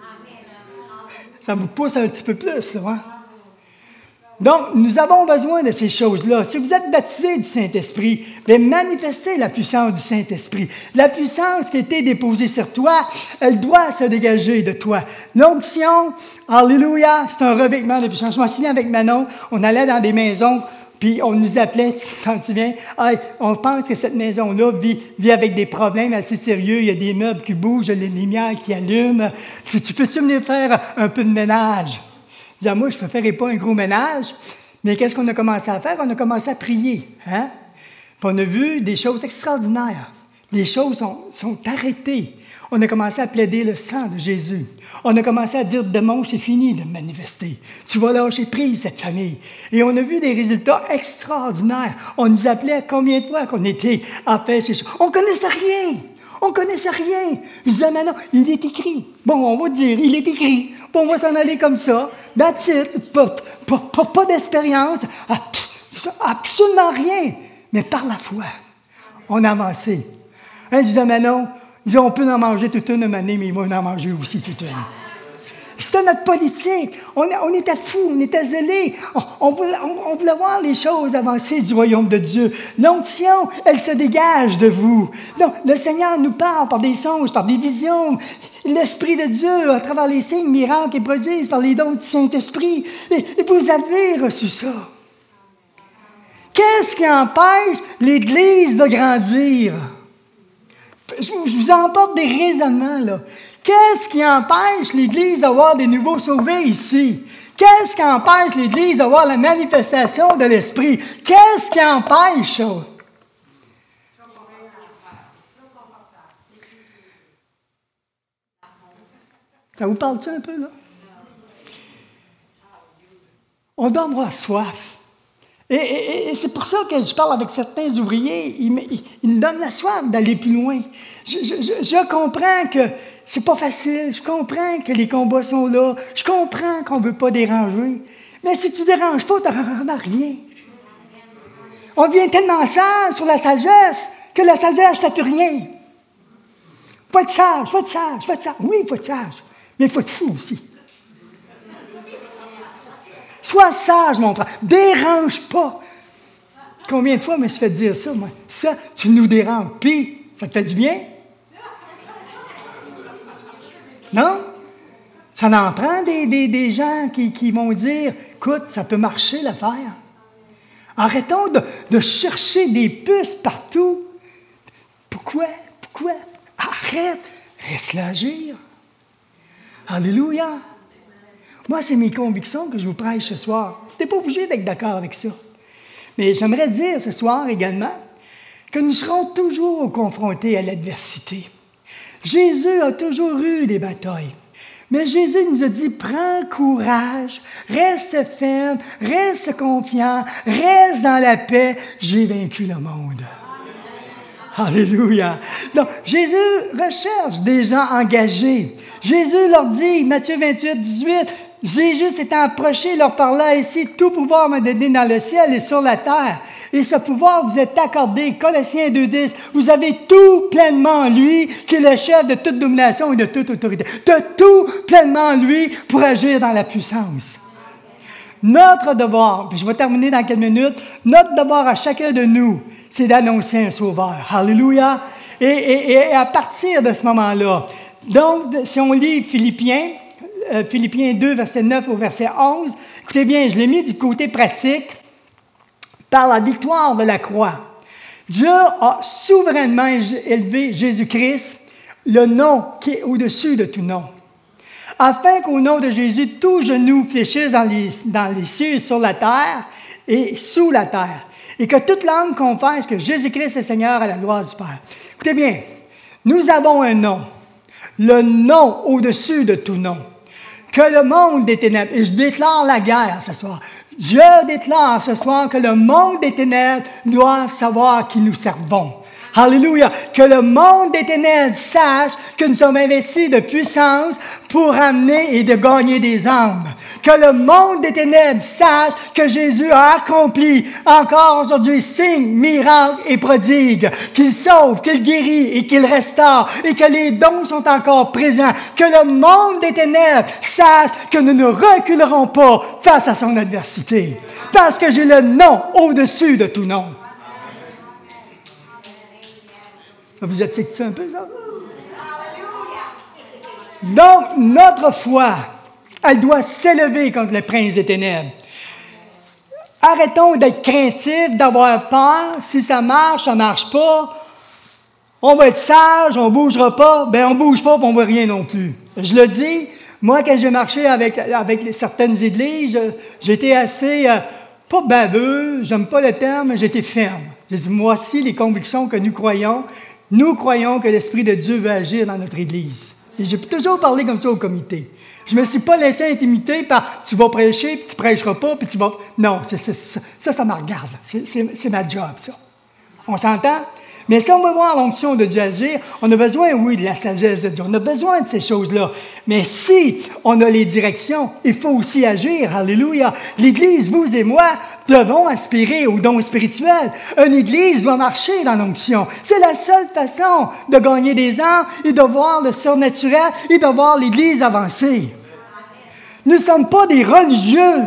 Ça vous pousse un petit peu plus, là, hein? Donc, nous avons besoin de ces choses-là. Si vous êtes baptisé du Saint-Esprit, bien, manifestez la puissance du Saint-Esprit. La puissance qui a été déposée sur toi, elle doit se dégager de toi. L'onction, alléluia, c'est un revêtement de puissance. Je m'en souviens avec Manon, on allait dans des maisons, puis on nous appelait, tu t'en souviens, hey, on pense que cette maison-là vit, vit avec des problèmes assez sérieux, il y a des meubles qui bougent, les lumières qui allument. Tu, tu peux-tu venir faire un peu de ménage? Je disais, moi, je ne ferais pas un gros ménage, mais qu'est-ce qu'on a commencé à faire? On a commencé à prier. Hein? Puis on a vu des choses extraordinaires. Les choses sont, sont arrêtées. On a commencé à plaider le sang de Jésus. On a commencé à dire, démon, c'est fini de me manifester. Tu vas lâcher prise, cette famille. Et on a vu des résultats extraordinaires. On nous appelait combien de fois qu'on était à faire ces choses. On ne connaissait rien. On ne connaissait rien. Je disais, mais non, il est écrit. Bon, on va dire, il est écrit. Bon, on va s'en aller comme ça. That's it. Pas, pas, pas, pas d'expérience. Absolument rien. Mais par la foi, on a avancé. Hein, je disais, mais non, je disais, on peut en manger toute une année, mais il va en manger aussi toute une. C'était notre politique. On, on était fous, on était zélés. On, on, voulait, on, on voulait voir les choses avancer du royaume de Dieu. L'onction, elle se dégage de vous. Donc, le Seigneur nous parle par des songes, par des visions. L'Esprit de Dieu, à travers les signes, miracles et prodiges, par les dons du Saint-Esprit. Et, et vous avez reçu ça. Qu'est-ce qui empêche l'Église de grandir? Je vous, je vous emporte des raisonnements, là. Qu'est-ce qui empêche l'Église d'avoir des nouveaux sauvés ici? Qu'est-ce qui empêche l'Église d'avoir la manifestation de l'Esprit? Qu'est-ce qui empêche ça? Ça vous parle-tu un peu, là? On doit avoir soif. Et, et, et c'est pour ça que je parle avec certains ouvriers. Ils me, ils, ils me donnent la soif d'aller plus loin. Je, je, je comprends que c'est pas facile. Je comprends que les combats sont là. Je comprends qu'on ne veut pas déranger. Mais si tu ne déranges pas, tu n'auras rien. On devient tellement sage sur la sagesse que la sagesse ne fait plus rien. Il faut être sage, il faut être sage, il faut être sage. Oui, il faut être sage. Mais il faut être fou aussi. Sois sage, mon frère. Dérange pas. Combien de fois je me suis fait dire ça, moi? Ça, tu nous déranges. Puis, ça te fait du bien? Non? Ça en prend des, des, des gens qui, qui vont dire, écoute, ça peut marcher l'affaire. Arrêtons de, de chercher des puces partout. Pourquoi? Pourquoi? Arrête. Reste là agir. Alléluia. Moi, c'est mes convictions que je vous prêche ce soir. Tu n'es pas obligé d'être d'accord avec ça. Mais j'aimerais dire ce soir également que nous serons toujours confrontés à l'adversité. Jésus a toujours eu des batailles. Mais Jésus nous a dit, prends courage, reste ferme, reste confiant, reste dans la paix, j'ai vaincu le monde. Alléluia. Donc, Jésus recherche des gens engagés. Jésus leur dit, Matthieu vingt-huit, dix-huit, Jésus s'étant approché, leur parla ici, tout pouvoir m'a donné dans le ciel et sur la terre. Et ce pouvoir vous est accordé, Colossiens deux, dix, vous avez tout pleinement en lui, qui est le chef de toute domination et de toute autorité. Tu as tout pleinement en lui pour agir dans la puissance. Notre devoir, puis je vais terminer dans quelques minutes, notre devoir à chacun de nous, c'est d'annoncer un sauveur. Alléluia. Et, et, et à partir de ce moment-là, donc, si on lit Philippiens, euh, Philippiens deux, verset neuf au verset onze, écoutez bien, je l'ai mis du côté pratique, par la victoire de la croix. Dieu a souverainement élevé Jésus-Christ, le nom qui est au-dessus de tout nom, afin qu'au nom de Jésus, tout genou fléchisse dans les, dans les cieux, sur la terre et sous la terre, et que toute langue confesse que Jésus-Christ est Seigneur à la gloire du Père. Écoutez bien, nous avons un nom, le nom au-dessus de tout nom, que le monde des ténèbres, et je déclare la guerre ce soir, je déclare ce soir que le monde des ténèbres doit savoir qui nous servons. Alléluia. Que le monde des ténèbres sache que nous sommes investis de puissance pour amener et de gagner des âmes. Que le monde des ténèbres sache que Jésus a accompli encore aujourd'hui signes, miracles et prodigues. Qu'il sauve, qu'il guérit et qu'il restaure et que les dons sont encore présents. Que le monde des ténèbres sache que nous ne reculerons pas face à son adversité. Parce que j'ai le nom au-dessus de tout nom. Vous êtes un peu ça? Donc, notre foi, elle doit s'élever contre le prince des ténèbres. Arrêtons d'être craintifs, d'avoir peur. Si ça marche, ça ne marche pas. On va être sage, on ne bougera pas. Bien, on ne bouge pas, puis on ne voit rien non plus. Je le dis, moi, quand j'ai marché avec, avec certaines églises, j'étais assez, euh, pas baveux, j'aime pas le terme, mais j'étais ferme. J'ai dit, voici les convictions que nous croyons. Nous croyons que l'Esprit de Dieu veut agir dans notre Église. Et j'ai toujours parlé comme ça au comité. Je ne me suis pas laissé intimider par « tu vas prêcher, puis tu ne prêcheras pas, puis tu vas... » Non, c'est, c'est, ça, ça, ça me regarde. C'est, c'est, c'est ma job, ça. On s'entend? Mais si on veut voir l'onction de Dieu agir, on a besoin, oui, de la sagesse de Dieu. On a besoin de ces choses-là. Mais si on a les directions, il faut aussi agir. Alléluia. L'Église, vous et moi, devons aspirer aux dons spirituels. Une Église doit marcher dans l'onction. C'est la seule façon de gagner des âmes et de voir le surnaturel et de voir l'Église avancer. Nous ne sommes pas des religieux.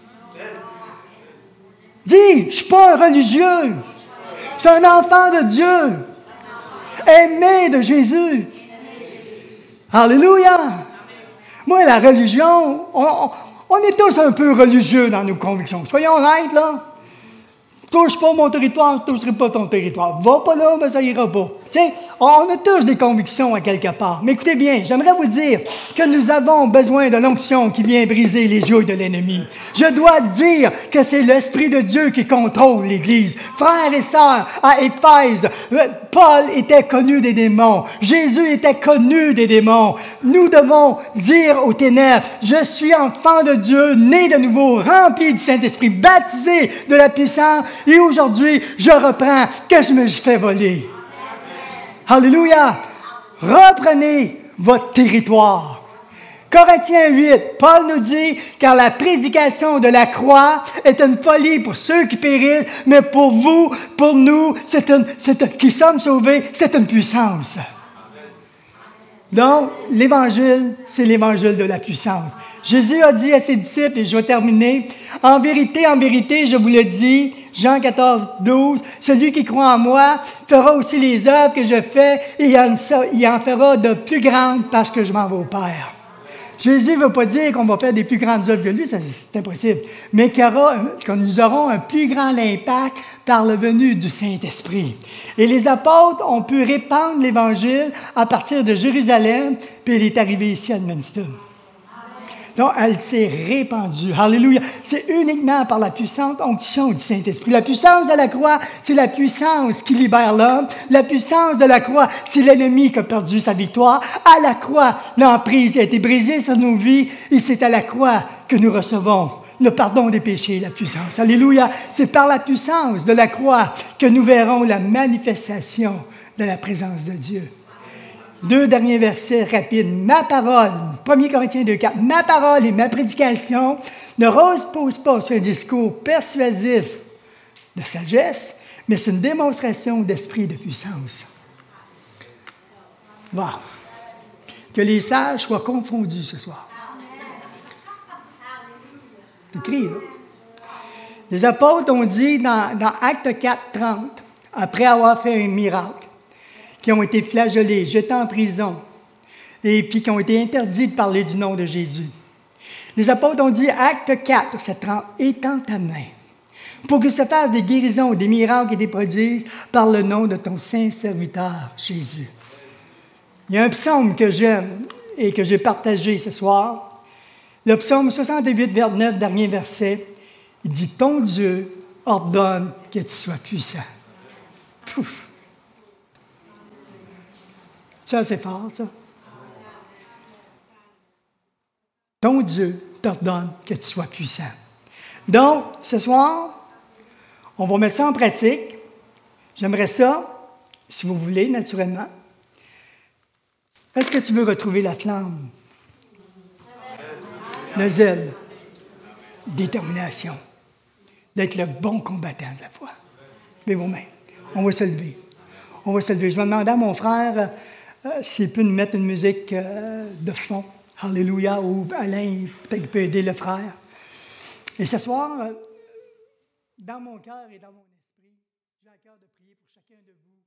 Dis, je ne suis pas un religieux. Je suis un enfant de Dieu, aimé de Jésus. Alléluia. Moi, la religion, on, on, on est tous un peu religieux dans nos convictions. Soyons honnêtes, là. Touche pas mon territoire, je ne toucherai pas ton territoire. Va pas là, mais ça ira pas. Tu sais, on a tous des convictions à quelque part. Mais écoutez bien, j'aimerais vous dire que nous avons besoin de l'onction qui vient briser les joues de l'ennemi. Je dois dire que c'est l'Esprit de Dieu qui contrôle l'Église. Frères et sœurs, à Éphèse, Paul était connu des démons. Jésus était connu des démons. Nous devons dire aux ténèbres, je suis enfant de Dieu, né de nouveau, rempli du Saint-Esprit, baptisé de la puissance. Et aujourd'hui, je reprends que je me suis fait voler. Alléluia! Reprenez votre territoire. Corinthiens huit, Paul nous dit, car la prédication de la croix est une folie pour ceux qui périssent, mais pour vous, pour nous, c'est une, c'est, qui sommes sauvés, c'est une puissance. Donc, l'Évangile, c'est l'Évangile de la puissance. Jésus a dit à ses disciples, et je vais terminer, « En vérité, en vérité, je vous le dis, Jean quatorze, douze, celui qui croit en moi fera aussi les œuvres que je fais, et il en, il en fera de plus grandes parce que je m'en vais au Père. » Jésus ne veut pas dire qu'on va faire des plus grandes œuvres que lui, ça, c'est impossible, mais qu'il y aura, que nous aurons un plus grand impact par le venu du Saint-Esprit. Et les apôtres ont pu répandre l'Évangile à partir de Jérusalem, puis il est arrivé ici à Edmundston. Donc, elle s'est répandue. Alléluia. C'est uniquement par la puissante onction du Saint-Esprit. La puissance de la croix, c'est la puissance qui libère l'homme. La puissance de la croix, c'est l'ennemi qui a perdu sa victoire. À la croix, l'emprise a été brisée sur nos vies et c'est à la croix que nous recevons le pardon des péchés, la puissance. Alléluia. C'est par la puissance de la croix que nous verrons la manifestation de la présence de Dieu. Deux derniers versets rapides. Ma parole, premier Corinthiens deux, quatre. Ma parole et ma prédication ne repose pas sur un discours persuasif de sagesse, mais sur une démonstration d'esprit et de puissance. Wow. Que les sages soient confondus ce soir. C'est écrit, là. Les apôtres ont dit dans, dans Actes quatre, trente, après avoir fait un miracle, qui ont été flagellés, jetés en prison, et puis qui ont été interdits de parler du nom de Jésus. Les apôtres ont dit, Acte quatre, verset trente, « Étends ta main, pour que se fassent des guérisons, des miracles et des prodiges par le nom de ton saint serviteur, Jésus. » Il y a un psaume que j'aime et que j'ai partagé ce soir. Le psaume soixante-huit, vingt-neuf, dernier verset, il dit, « Ton Dieu ordonne que tu sois puissant. » Pouf! Ça, c'est fort, ça. Ton Dieu t'ordonne que tu sois puissant. Donc, ce soir, on va mettre ça en pratique. J'aimerais ça si vous voulez, naturellement. Est-ce que tu veux retrouver la flamme? Le zèle. Détermination. D'être le bon combattant de la foi. Levez vos mains. On va se lever. On va se lever. Je vais demander à mon frère euh, s'il peut nous mettre une musique euh, de fond. Alléluia. Ou Alain, peut-être qu'il peut aider le frère. Et ce soir, euh, dans mon cœur et dans mon esprit, j'ai à cœur de prier pour chacun de vous